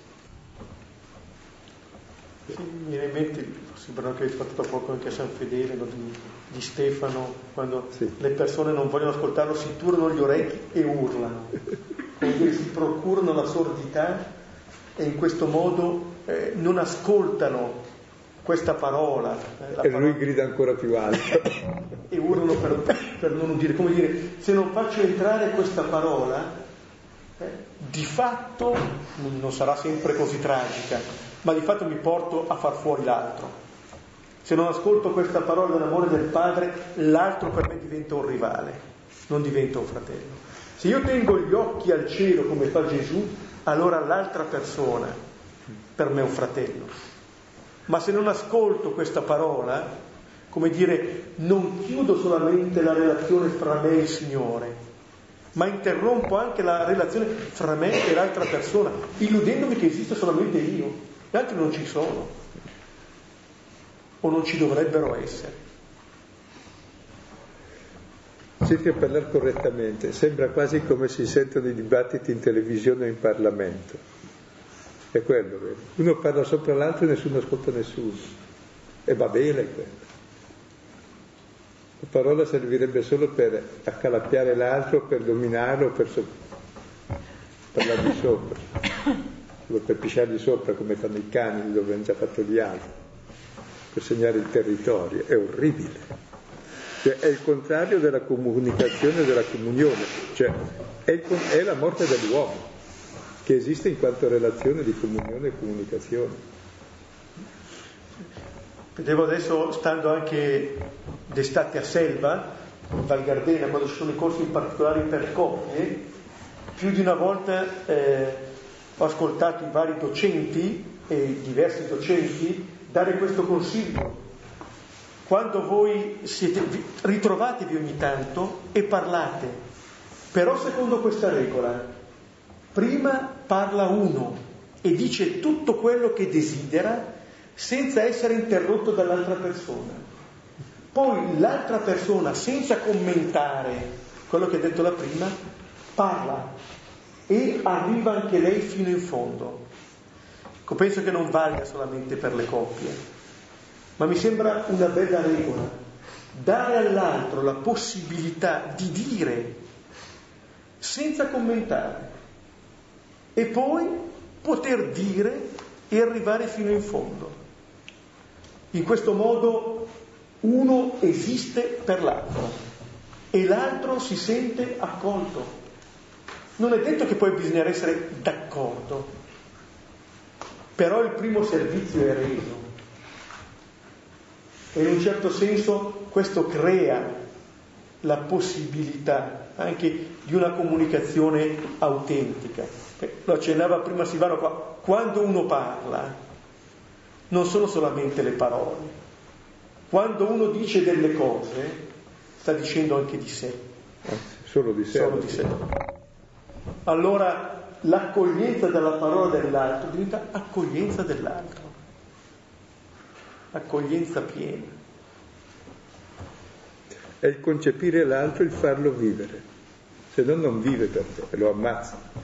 A: Sì, mi viene in mente, sembra che hai fatto da poco anche a San Fedele, no, di, di Stefano, quando sì. Le persone non vogliono ascoltarlo, si turano gli orecchi e urlano, come dire, si procurano la sordità e in questo modo eh, non ascoltano questa parola. Eh, la
B: e
A: parola,
B: lui grida ancora più alto.
A: e urlano per, per non udire, come dire, se non faccio entrare questa parola, eh, di fatto non sarà sempre così tragica, ma di fatto mi porto a far fuori l'altro. Se non ascolto questa parola dell'amore del Padre, l'altro per me diventa un rivale, non diventa un fratello. Se io tengo gli occhi al cielo come fa Gesù, allora l'altra persona per me è un fratello. Ma se non ascolto questa parola, come dire, non chiudo solamente la relazione fra me e il Signore, ma interrompo anche la relazione fra me e l'altra persona, illudendomi che esiste solamente io. Gli altri non ci sono, o non ci dovrebbero essere.
B: Cerca di parlare correttamente, sembra quasi come si sentono i dibattiti in televisione o in Parlamento. È quello, vero? Uno parla sopra l'altro e nessuno ascolta nessuno. E va bene quello. La parola servirebbe solo per accalappiare l'altro, per dominarlo, per so- parlargli sopra, solo per pisciargli sopra come fanno i cani dove hanno già fatto gli altri, per segnare il territorio. È orribile. Cioè, è il contrario della comunicazione e della comunione, cioè è, il, è la morte dell'uomo che esiste in quanto relazione di comunione e comunicazione.
A: Vedevo adesso, stando anche d'estate a Selva, in Val Gardena, quando ci sono i corsi in particolare per coppie, più di una volta eh, ho ascoltato i vari docenti e diversi docenti dare questo consiglio. Quando voi siete, ritrovatevi ogni tanto e parlate, però secondo questa regola: prima parla uno e dice tutto quello che desidera senza essere interrotto dall'altra persona. Poi l'altra persona, senza commentare quello che ha detto la prima, parla e arriva anche lei fino in fondo. Ecco, penso che non valga solamente per le coppie, ma mi sembra una bella regola dare all'altro la possibilità di dire senza commentare e poi poter dire e arrivare fino in fondo. In questo modo uno esiste per l'altro e l'altro si sente accolto. Non è detto che poi bisogna essere d'accordo, però il primo servizio è reso. E in un certo senso questo crea la possibilità anche di una comunicazione autentica. Lo accennava prima Silvano qua, quando uno parla non sono solamente le parole, quando uno dice delle cose sta dicendo anche di sé,
B: solo di sé,
A: solo di sé. Allora l'accoglienza della parola dell'altro diventa accoglienza dell'altro, accoglienza piena.
B: È il concepire l'altro, il farlo vivere, se no non vive per te, lo ammazza.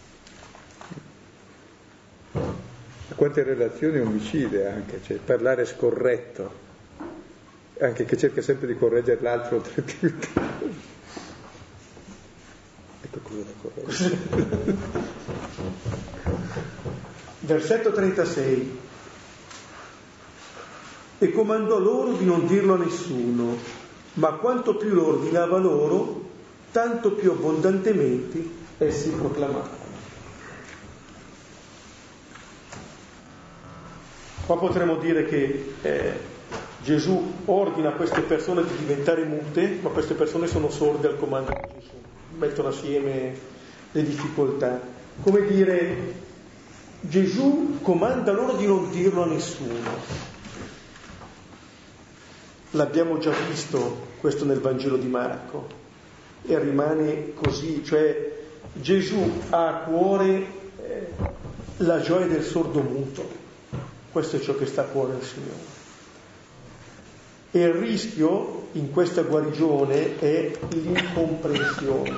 B: Quante relazioni omicide anche, cioè parlare scorretto, anche che cerca sempre di correggere l'altro. Ecco cosa da correggere.
A: Versetto trentasei. E comandò loro di non dirlo a nessuno, ma quanto più lo ordinava loro, tanto più abbondantemente essi proclamavano. Qua potremmo dire che eh, Gesù ordina a queste persone di diventare mute, ma queste persone sono sorde al comando di Gesù, mettono assieme le difficoltà. Come dire, Gesù comanda loro di non dirlo a nessuno. L'abbiamo già visto questo nel Vangelo di Marco e rimane così, cioè Gesù ha a cuore eh, la gioia del sordo muto. Questo è ciò che sta a cuore al Signore. E il rischio in questa guarigione è l'incomprensione.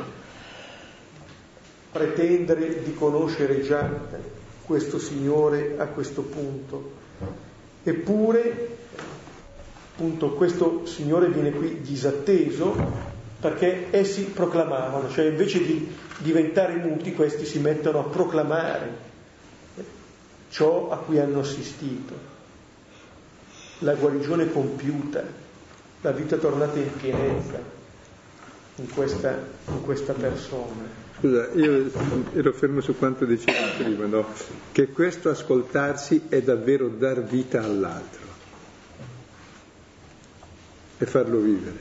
A: Pretendere di conoscere già questo Signore a questo punto. Eppure, appunto, questo Signore viene qui disatteso perché essi proclamavano, cioè invece di diventare muti, questi si mettono a proclamare ciò a cui hanno assistito, la guarigione compiuta, la vita tornata in pienezza in questa, in questa persona.
B: Scusa, io ero fermo su quanto dicevo prima, no? Che questo ascoltarsi è davvero dar vita all'altro e farlo vivere.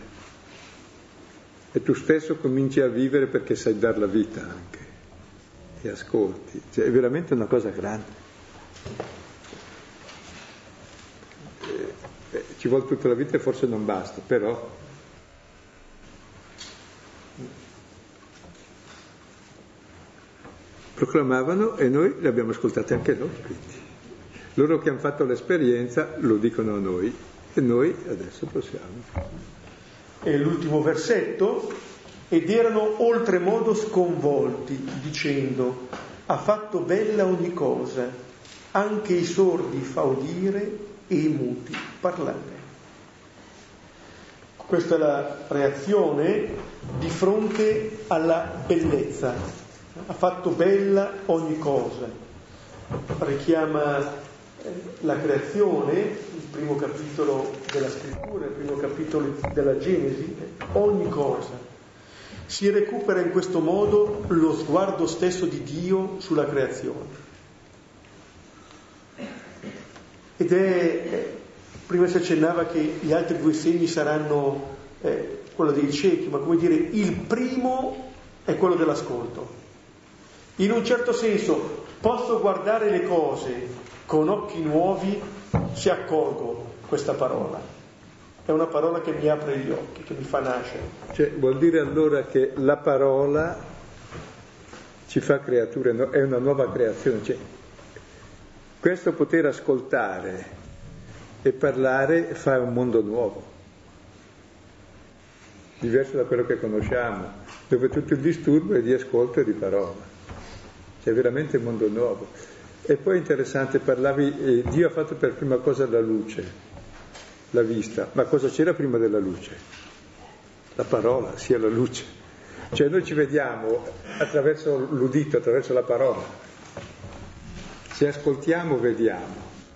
B: E tu stesso cominci a vivere perché sai dar la vita anche e ascolti. Cioè, è veramente una cosa grande. Eh, eh, ci vuole tutta la vita e forse non basta, però proclamavano e noi le abbiamo ascoltate anche noi, quindi loro che hanno fatto l'esperienza lo dicono a noi e noi adesso possiamo.
A: E l'ultimo versetto: ed erano oltremodo sconvolti dicendo: ha fatto bella ogni cosa, anche i sordi fa udire e i muti parlare. Questa è la reazione di fronte alla bellezza. Ha fatto bella ogni cosa. Richiama la creazione, il primo capitolo della scrittura, il primo capitolo della Genesi, ogni cosa. Si recupera in questo modo lo sguardo stesso di Dio sulla creazione. Ed è, prima si accennava che gli altri due segni saranno eh, quello dei ciechi, ma come dire, il primo è quello dell'ascolto. In un certo senso posso guardare le cose con occhi nuovi se accolgo questa parola. È una parola che mi apre gli occhi, che mi fa nascere.
B: Cioè, vuol dire allora che la parola ci fa creature, no? È una nuova creazione. Cioè, questo poter ascoltare e parlare fa un mondo nuovo, diverso da quello che conosciamo, dove tutto il disturbo è di ascolto e di parola. C'è veramente un mondo nuovo. E poi è interessante, parlavi, eh, Dio ha fatto per prima cosa la luce, la vista, ma cosa c'era prima della luce? La parola, sia la luce. Cioè noi ci vediamo attraverso l'udito, attraverso la parola. Se ascoltiamo, vediamo.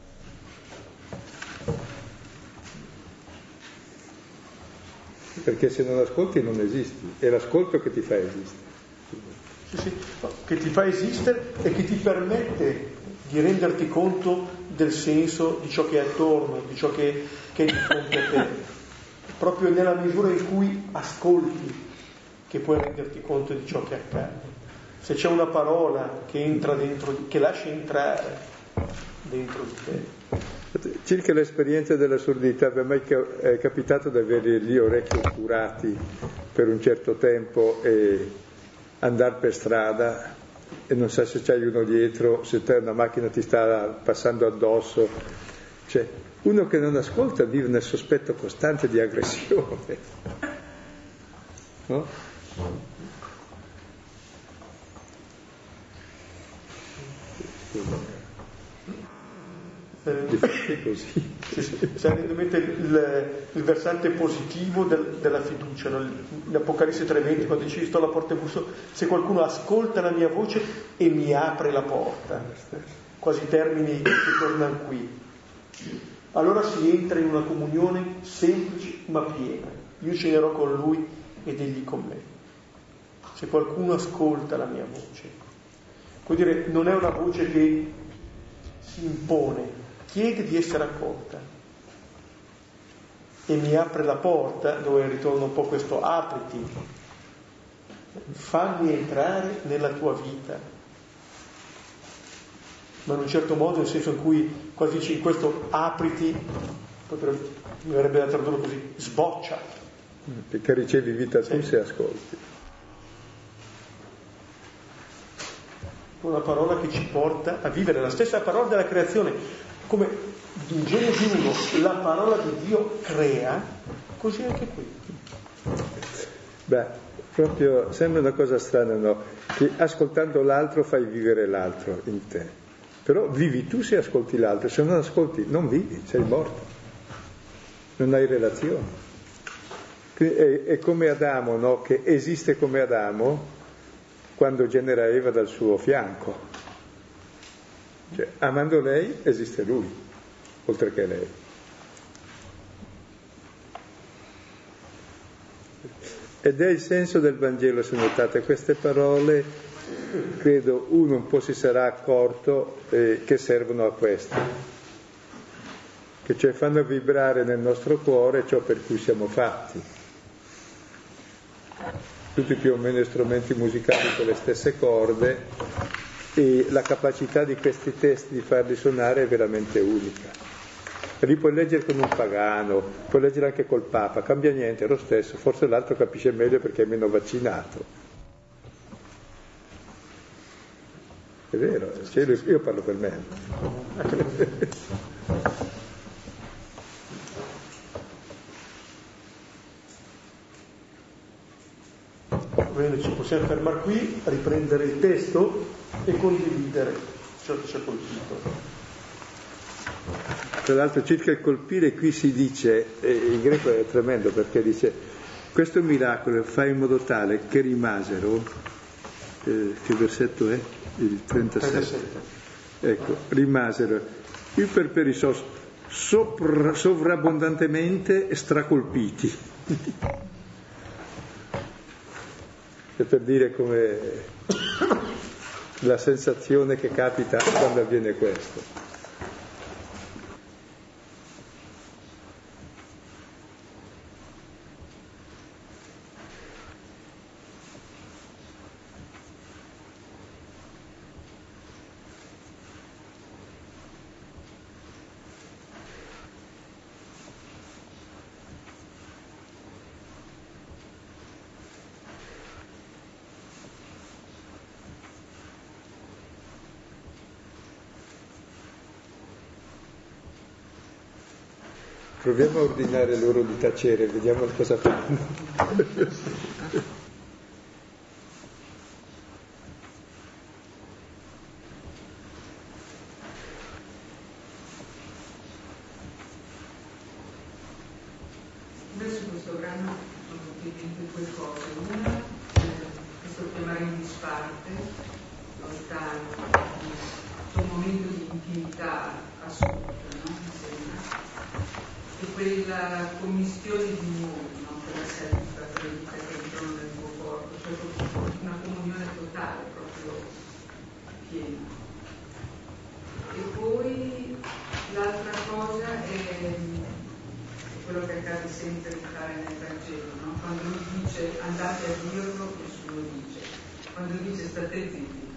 B: Perché se non ascolti non esisti, è l'ascolto che ti fa esistere.
A: Sì, sì, che ti fa esistere e che ti permette di renderti conto del senso di ciò che è attorno, di ciò che, che è di fronte a te. Proprio nella misura in cui ascolti che puoi renderti conto di ciò che accade. Se c'è una parola che entra dentro, che lascia entrare dentro di te.
B: Circa l'esperienza della sordità, mi è mai è capitato di avere gli orecchi oscurati per un certo tempo e andare per strada e non sai se c'hai uno dietro, se te una macchina ti sta passando addosso. Cioè, uno che non ascolta vive nel sospetto costante di aggressione, no?
A: Eh,
B: così.
A: Sì, sì. Sarebbe il, il versante positivo del, della fiducia, no? In Apocalisse tre venti, quando dice sto alla porta e busso, se qualcuno ascolta la mia voce e mi apre la porta, quasi termini che tornano qui, allora si entra in una comunione semplice ma piena. Io cenerò con lui ed egli con me. Se qualcuno ascolta la mia voce, vuol dire, non è una voce che si impone, chiede di essere accolta e mi apre la porta, dove ritorna un po' questo apriti, fammi entrare nella tua vita, ma in un certo modo, nel senso in cui quasi dice in questo apriti, potrebbe, mi verrebbe da tradurlo così, sboccia,
B: perché ricevi vita tu
A: sì.
B: Se ascolti.
A: Una parola che ci porta a vivere la stessa parola della creazione, come in Genesi uno la parola di Dio crea, così anche qui.
B: Beh, proprio sembra una cosa strana, no? Che ascoltando l'altro fai vivere l'altro in te, però vivi tu se ascolti l'altro, se non ascolti non vivi, sei morto, non hai relazione. È, è come Adamo, no? Che esiste come Adamo quando genera Eva dal suo fianco, cioè amando lei esiste lui oltre che lei. Ed è il senso del Vangelo, se notate queste parole, credo uno un po' si sarà accorto eh, che servono a questo, che cioè fanno vibrare nel nostro cuore ciò per cui siamo fatti. Tutti più o meno strumenti musicali con le stesse corde, e la capacità di questi testi di farli suonare è veramente unica. E li puoi leggere con un pagano, puoi leggere anche col Papa, cambia niente, è lo stesso, forse l'altro capisce meglio perché è meno vaccinato. È vero, cioè io parlo per me.
A: Bene, ci possiamo fermare qui, riprendere il testo e condividere ciò che ci ha colpito.
B: Tra l'altro circa il colpire qui si dice, eh, in greco è tremendo perché dice questo miracolo fa in modo tale che rimasero, eh, che versetto è? Il trentasette. Ecco, rimasero iperperissos sopra, sovrabbondantemente stracolpiti. È per dire come la sensazione che capita quando avviene questo. Proviamo a ordinare loro di tacere, vediamo cosa fanno.
C: Adesso in questo brano sono ovviamente due cose. Una, eh, questo chiamare in disparte, lontano, un momento di intimità assoluta, no? Mi sembra. E quella commistione di noi, no? Quella saliva fredda che entrano nel tuo corpo, cioè proprio una comunione totale, proprio piena. E poi l'altra cosa è quello che accade sempre di fare nel Vangelo, no? Quando lui dice andate a dirlo, nessuno dice. Quando dice state zitti.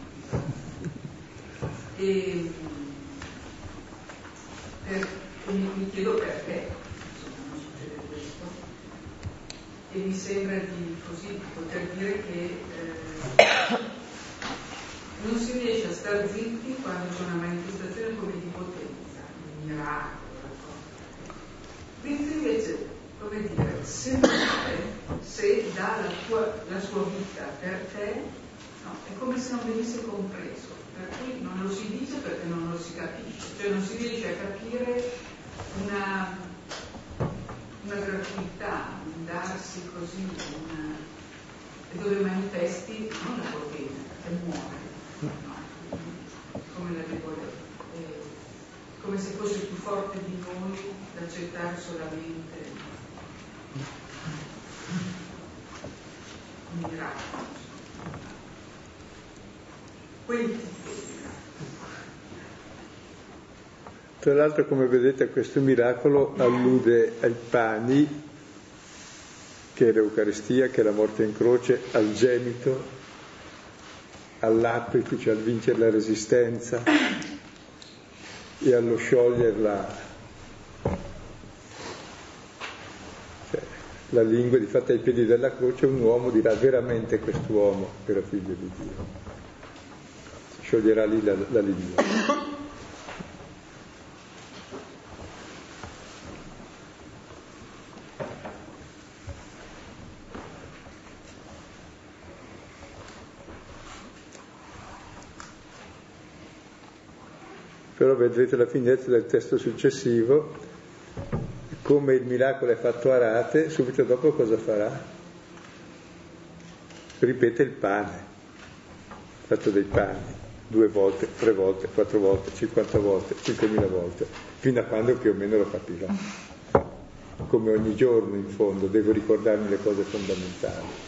C: E per, mi, mi chiedo perché insomma, non succede questo. E mi sembra di, così, di poter dire che eh, non si riesce a star zitti quando c'è una manifestazione come di potenza, un miracolo. Mentre invece, come dire, sembrare se dà la, tua, la sua vita per te, no, è come se non venisse compreso, per cui non lo si dice perché non lo si capisce, cioè non si riesce a capire una, una gratuità, un darsi così, una, dove manifesti non la potenza, che muore, no, come la debolezza. Come se fosse più forte di noi da accettare solamente un miracolo. Quel tipo di miracolo.
B: Tra l'altro, come vedete, questo miracolo allude ai pani, che è l'Eucaristia, che è la morte in croce, al gemito, all'apice, cioè al vincere la resistenza, e allo scioglierla, cioè, la lingua, di fatto ai piedi della croce un uomo dirà veramente quest'uomo era figlio di Dio, si scioglierà lì la, la lingua. Però vedrete la finezza del testo successivo, come il miracolo è fatto a rate, subito dopo cosa farà? Ripete il pane, fatto dei pani, due volte, tre volte, quattro volte, cinquanta volte, cinquemila volte, fino a quando più o meno lo capirò. Come ogni giorno in fondo devo ricordarmi le cose fondamentali.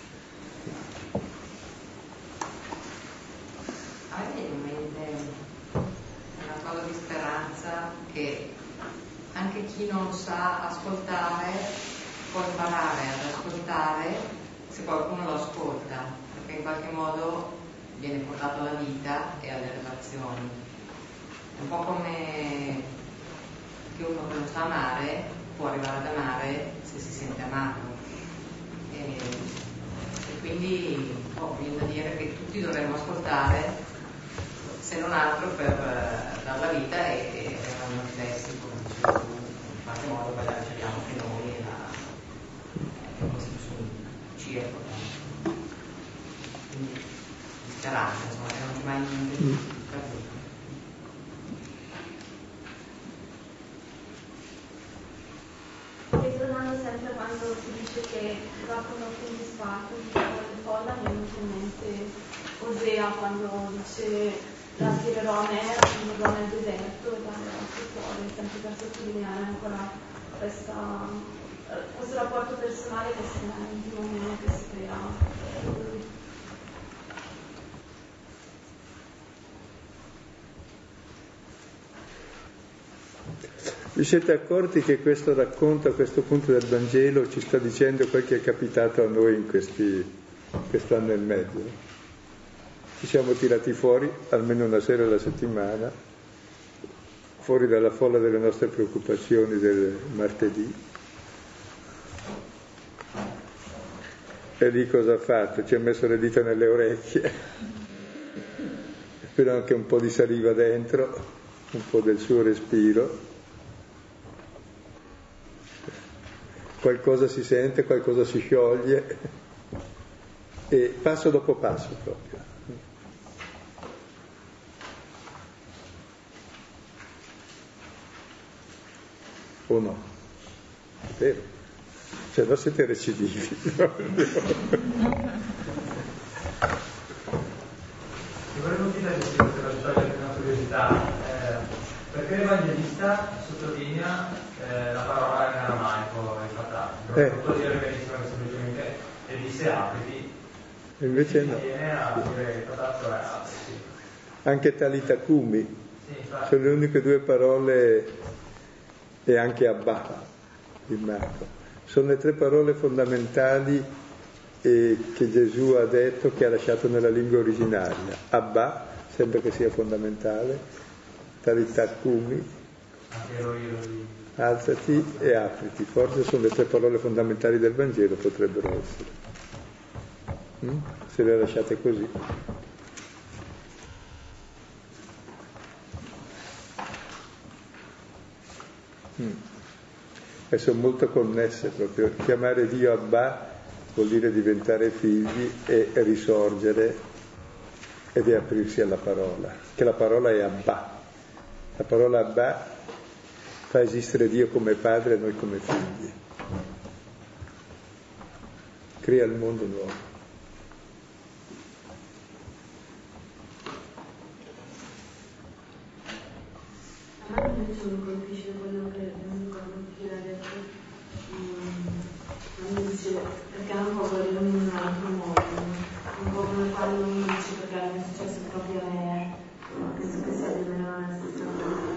D: Che anche chi non sa ascoltare può imparare ad ascoltare se qualcuno lo ascolta, perché in qualche modo viene portato alla vita e alle relazioni. È un po' come che uno che non sa amare può arrivare ad amare se si sente amato. E, e quindi oh, viene da dire che tutti dovremmo ascoltare, se non altro per uh, dar la vita e, e a noi stessi, come dicevi tu, in qualche modo poi la riceviamo anche noi e la eh, così su circo. Quindi speranza, insomma, che non rimane niente di perduto.
E: dice che racconta alcuni sparti di le folla, mi è venuto in mente Osea quando dice la tirerò a me, la finirò nel deserto e parlerò al suo cuore, sempre per sottolineare ancora questa, questo rapporto personale che si crea intimo mio, che si crea.
B: Vi siete accorti che questo racconto a questo punto del Vangelo ci sta dicendo quel che è capitato a noi in questi, quest'anno e mezzo? Ci siamo tirati fuori almeno una sera alla settimana, fuori dalla folla delle nostre preoccupazioni del martedì. E lì cosa ha fatto? Ci ha messo le dita nelle orecchie, spero anche un po' di saliva dentro, un po' del suo respiro. Qualcosa si sente, qualcosa si scioglie, e passo dopo passo proprio. O no? È vero, cioè no siete recidivi.
F: Ti volevo chiedere se per sciogliere una curiosità, eh, perché l'Evangelista sottolinea eh, la parola in aramaico e fatà, non posso dire benissimo che semplicemente e disse apriti,
B: e invece no.
F: Viene a dire fatà, cioè apriti.
B: Anche talitakumi,
F: sì,
B: sono le uniche due parole, e anche Abba di Marco. Sono le tre parole fondamentali eh, che Gesù ha detto, che ha lasciato nella lingua originaria. Abba, sembra che sia fondamentale, talitakumi, alzati e apriti. Forse sono le tre parole fondamentali del Vangelo, potrebbero essere. Mm? Se le lasciate così. Mm. E sono molto connesse proprio. Chiamare Dio Abba vuol dire diventare figli e risorgere ed aprirsi alla parola, che la parola è Abba. La parola Abba fa esistere Dio come padre e noi come figli, crea il mondo nuovo.
E: A me invece mi colpisce quello che mi ha detto, quando dice perché non può volere in un altro modo, un po' come quando uno dice perché mi è successo proprio a me, penso che sia di meno la stessa cosa.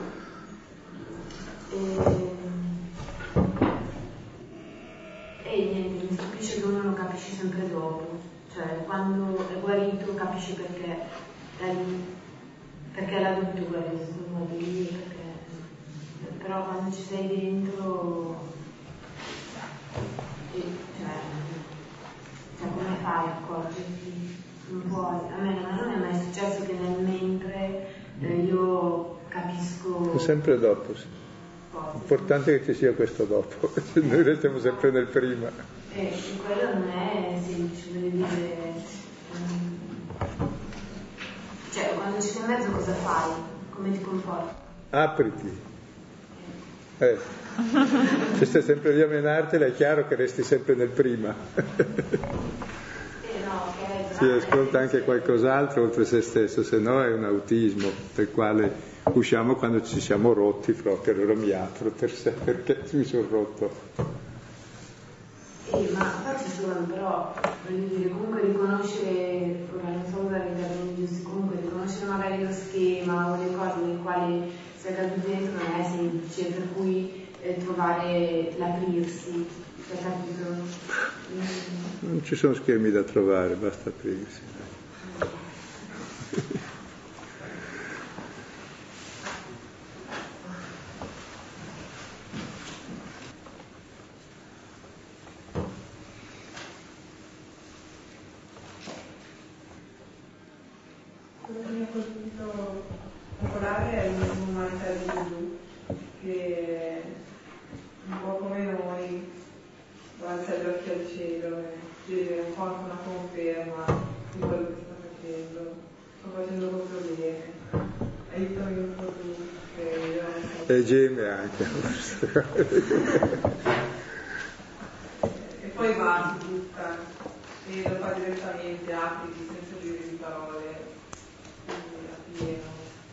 E: E, e niente, mi stupisce che uno lo capisce sempre dopo, cioè quando è guarito capisce perché è lì, perché l'ha dovuto guarire in quel modo lì, perché però quando ci sei dentro, e, cioè, cioè come fai a accorgerti? Non puoi. A me non è mai successo che nel mentre eh, io capisco.
B: È sempre dopo, sì. L'importante è che ci sia questo dopo, noi restiamo sempre nel prima.
E: E, e quello non è semplice, devi dire. Um, cioè, quando ci sei in mezzo cosa fai? Come ti comporti?
B: Apriti. Eh. Se stai sempre lì a menartela è chiaro che resti sempre nel prima.
E: Eh no, okay,
B: si ascolta anche qualcos'altro oltre se stesso, se no è un autismo del quale usciamo quando ci siamo rotti proprio, allora mi apro per sé perché mi sono rotto.
E: Eh, ma poi ci sono però, voglio dire, comunque riconoscere, ora non so usare i termini giusti, comunque riconoscere magari lo schema o le cose nelle quali sei caduto dentro non è semplice, per cui eh, trovare l'aprirsi, hai capito? Mm.
B: Non ci sono schemi da trovare, basta aprirsi.
C: Quello che mi ha colpito particolare è l'umanità di Gesù, che un po' come noi guarda gli occhi al cielo e chiede un po' anche una conferma di quello che sta facendo. Sto facendo proprio bene, aiutami un po' tu, che io non so.
B: E geme anche.
C: E poi va, si butta e lo fa direttamente, apri senza giri di parole, quindi a pieno.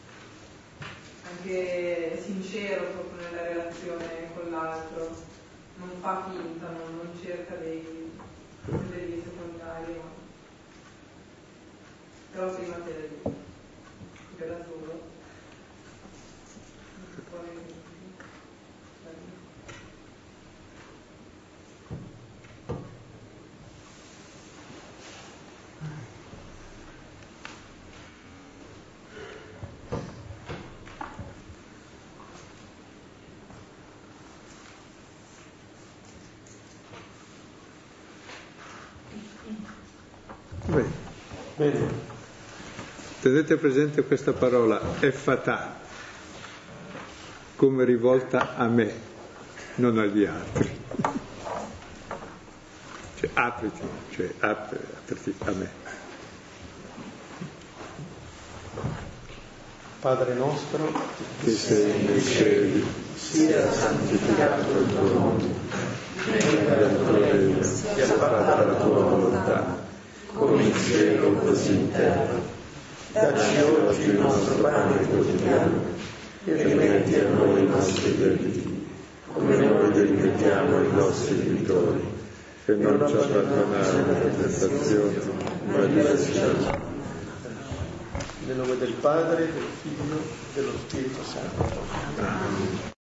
C: Anche è sincero proprio nella relazione con l'altro, non fa finta, non, non cerca dei, delle vie secondarie, ma però prima te le dico, che da solo. Poi,
B: Bene.
A: Bene.
B: Tenete presente questa parola, effatà, come rivolta a me, non agli altri. Cioè apriti, cioè apri, apriti a me.
A: Padre nostro,
B: Che sei nei cieli,
A: sia santificato il tuo nome,
B: venga il tuo regno, sia fatta la tua volontà, come in cielo così in terra.
A: dacci oggi il nostro pane quotidiano e rimetti a noi i nostri debiti, come noi li rimettiamo ai nostri debitori,
B: E non ci abbandonare alla tentazione, ma liberaci dal male.
A: nel nome del Padre, del Figlio e dello Spirito Santo.
B: Amen.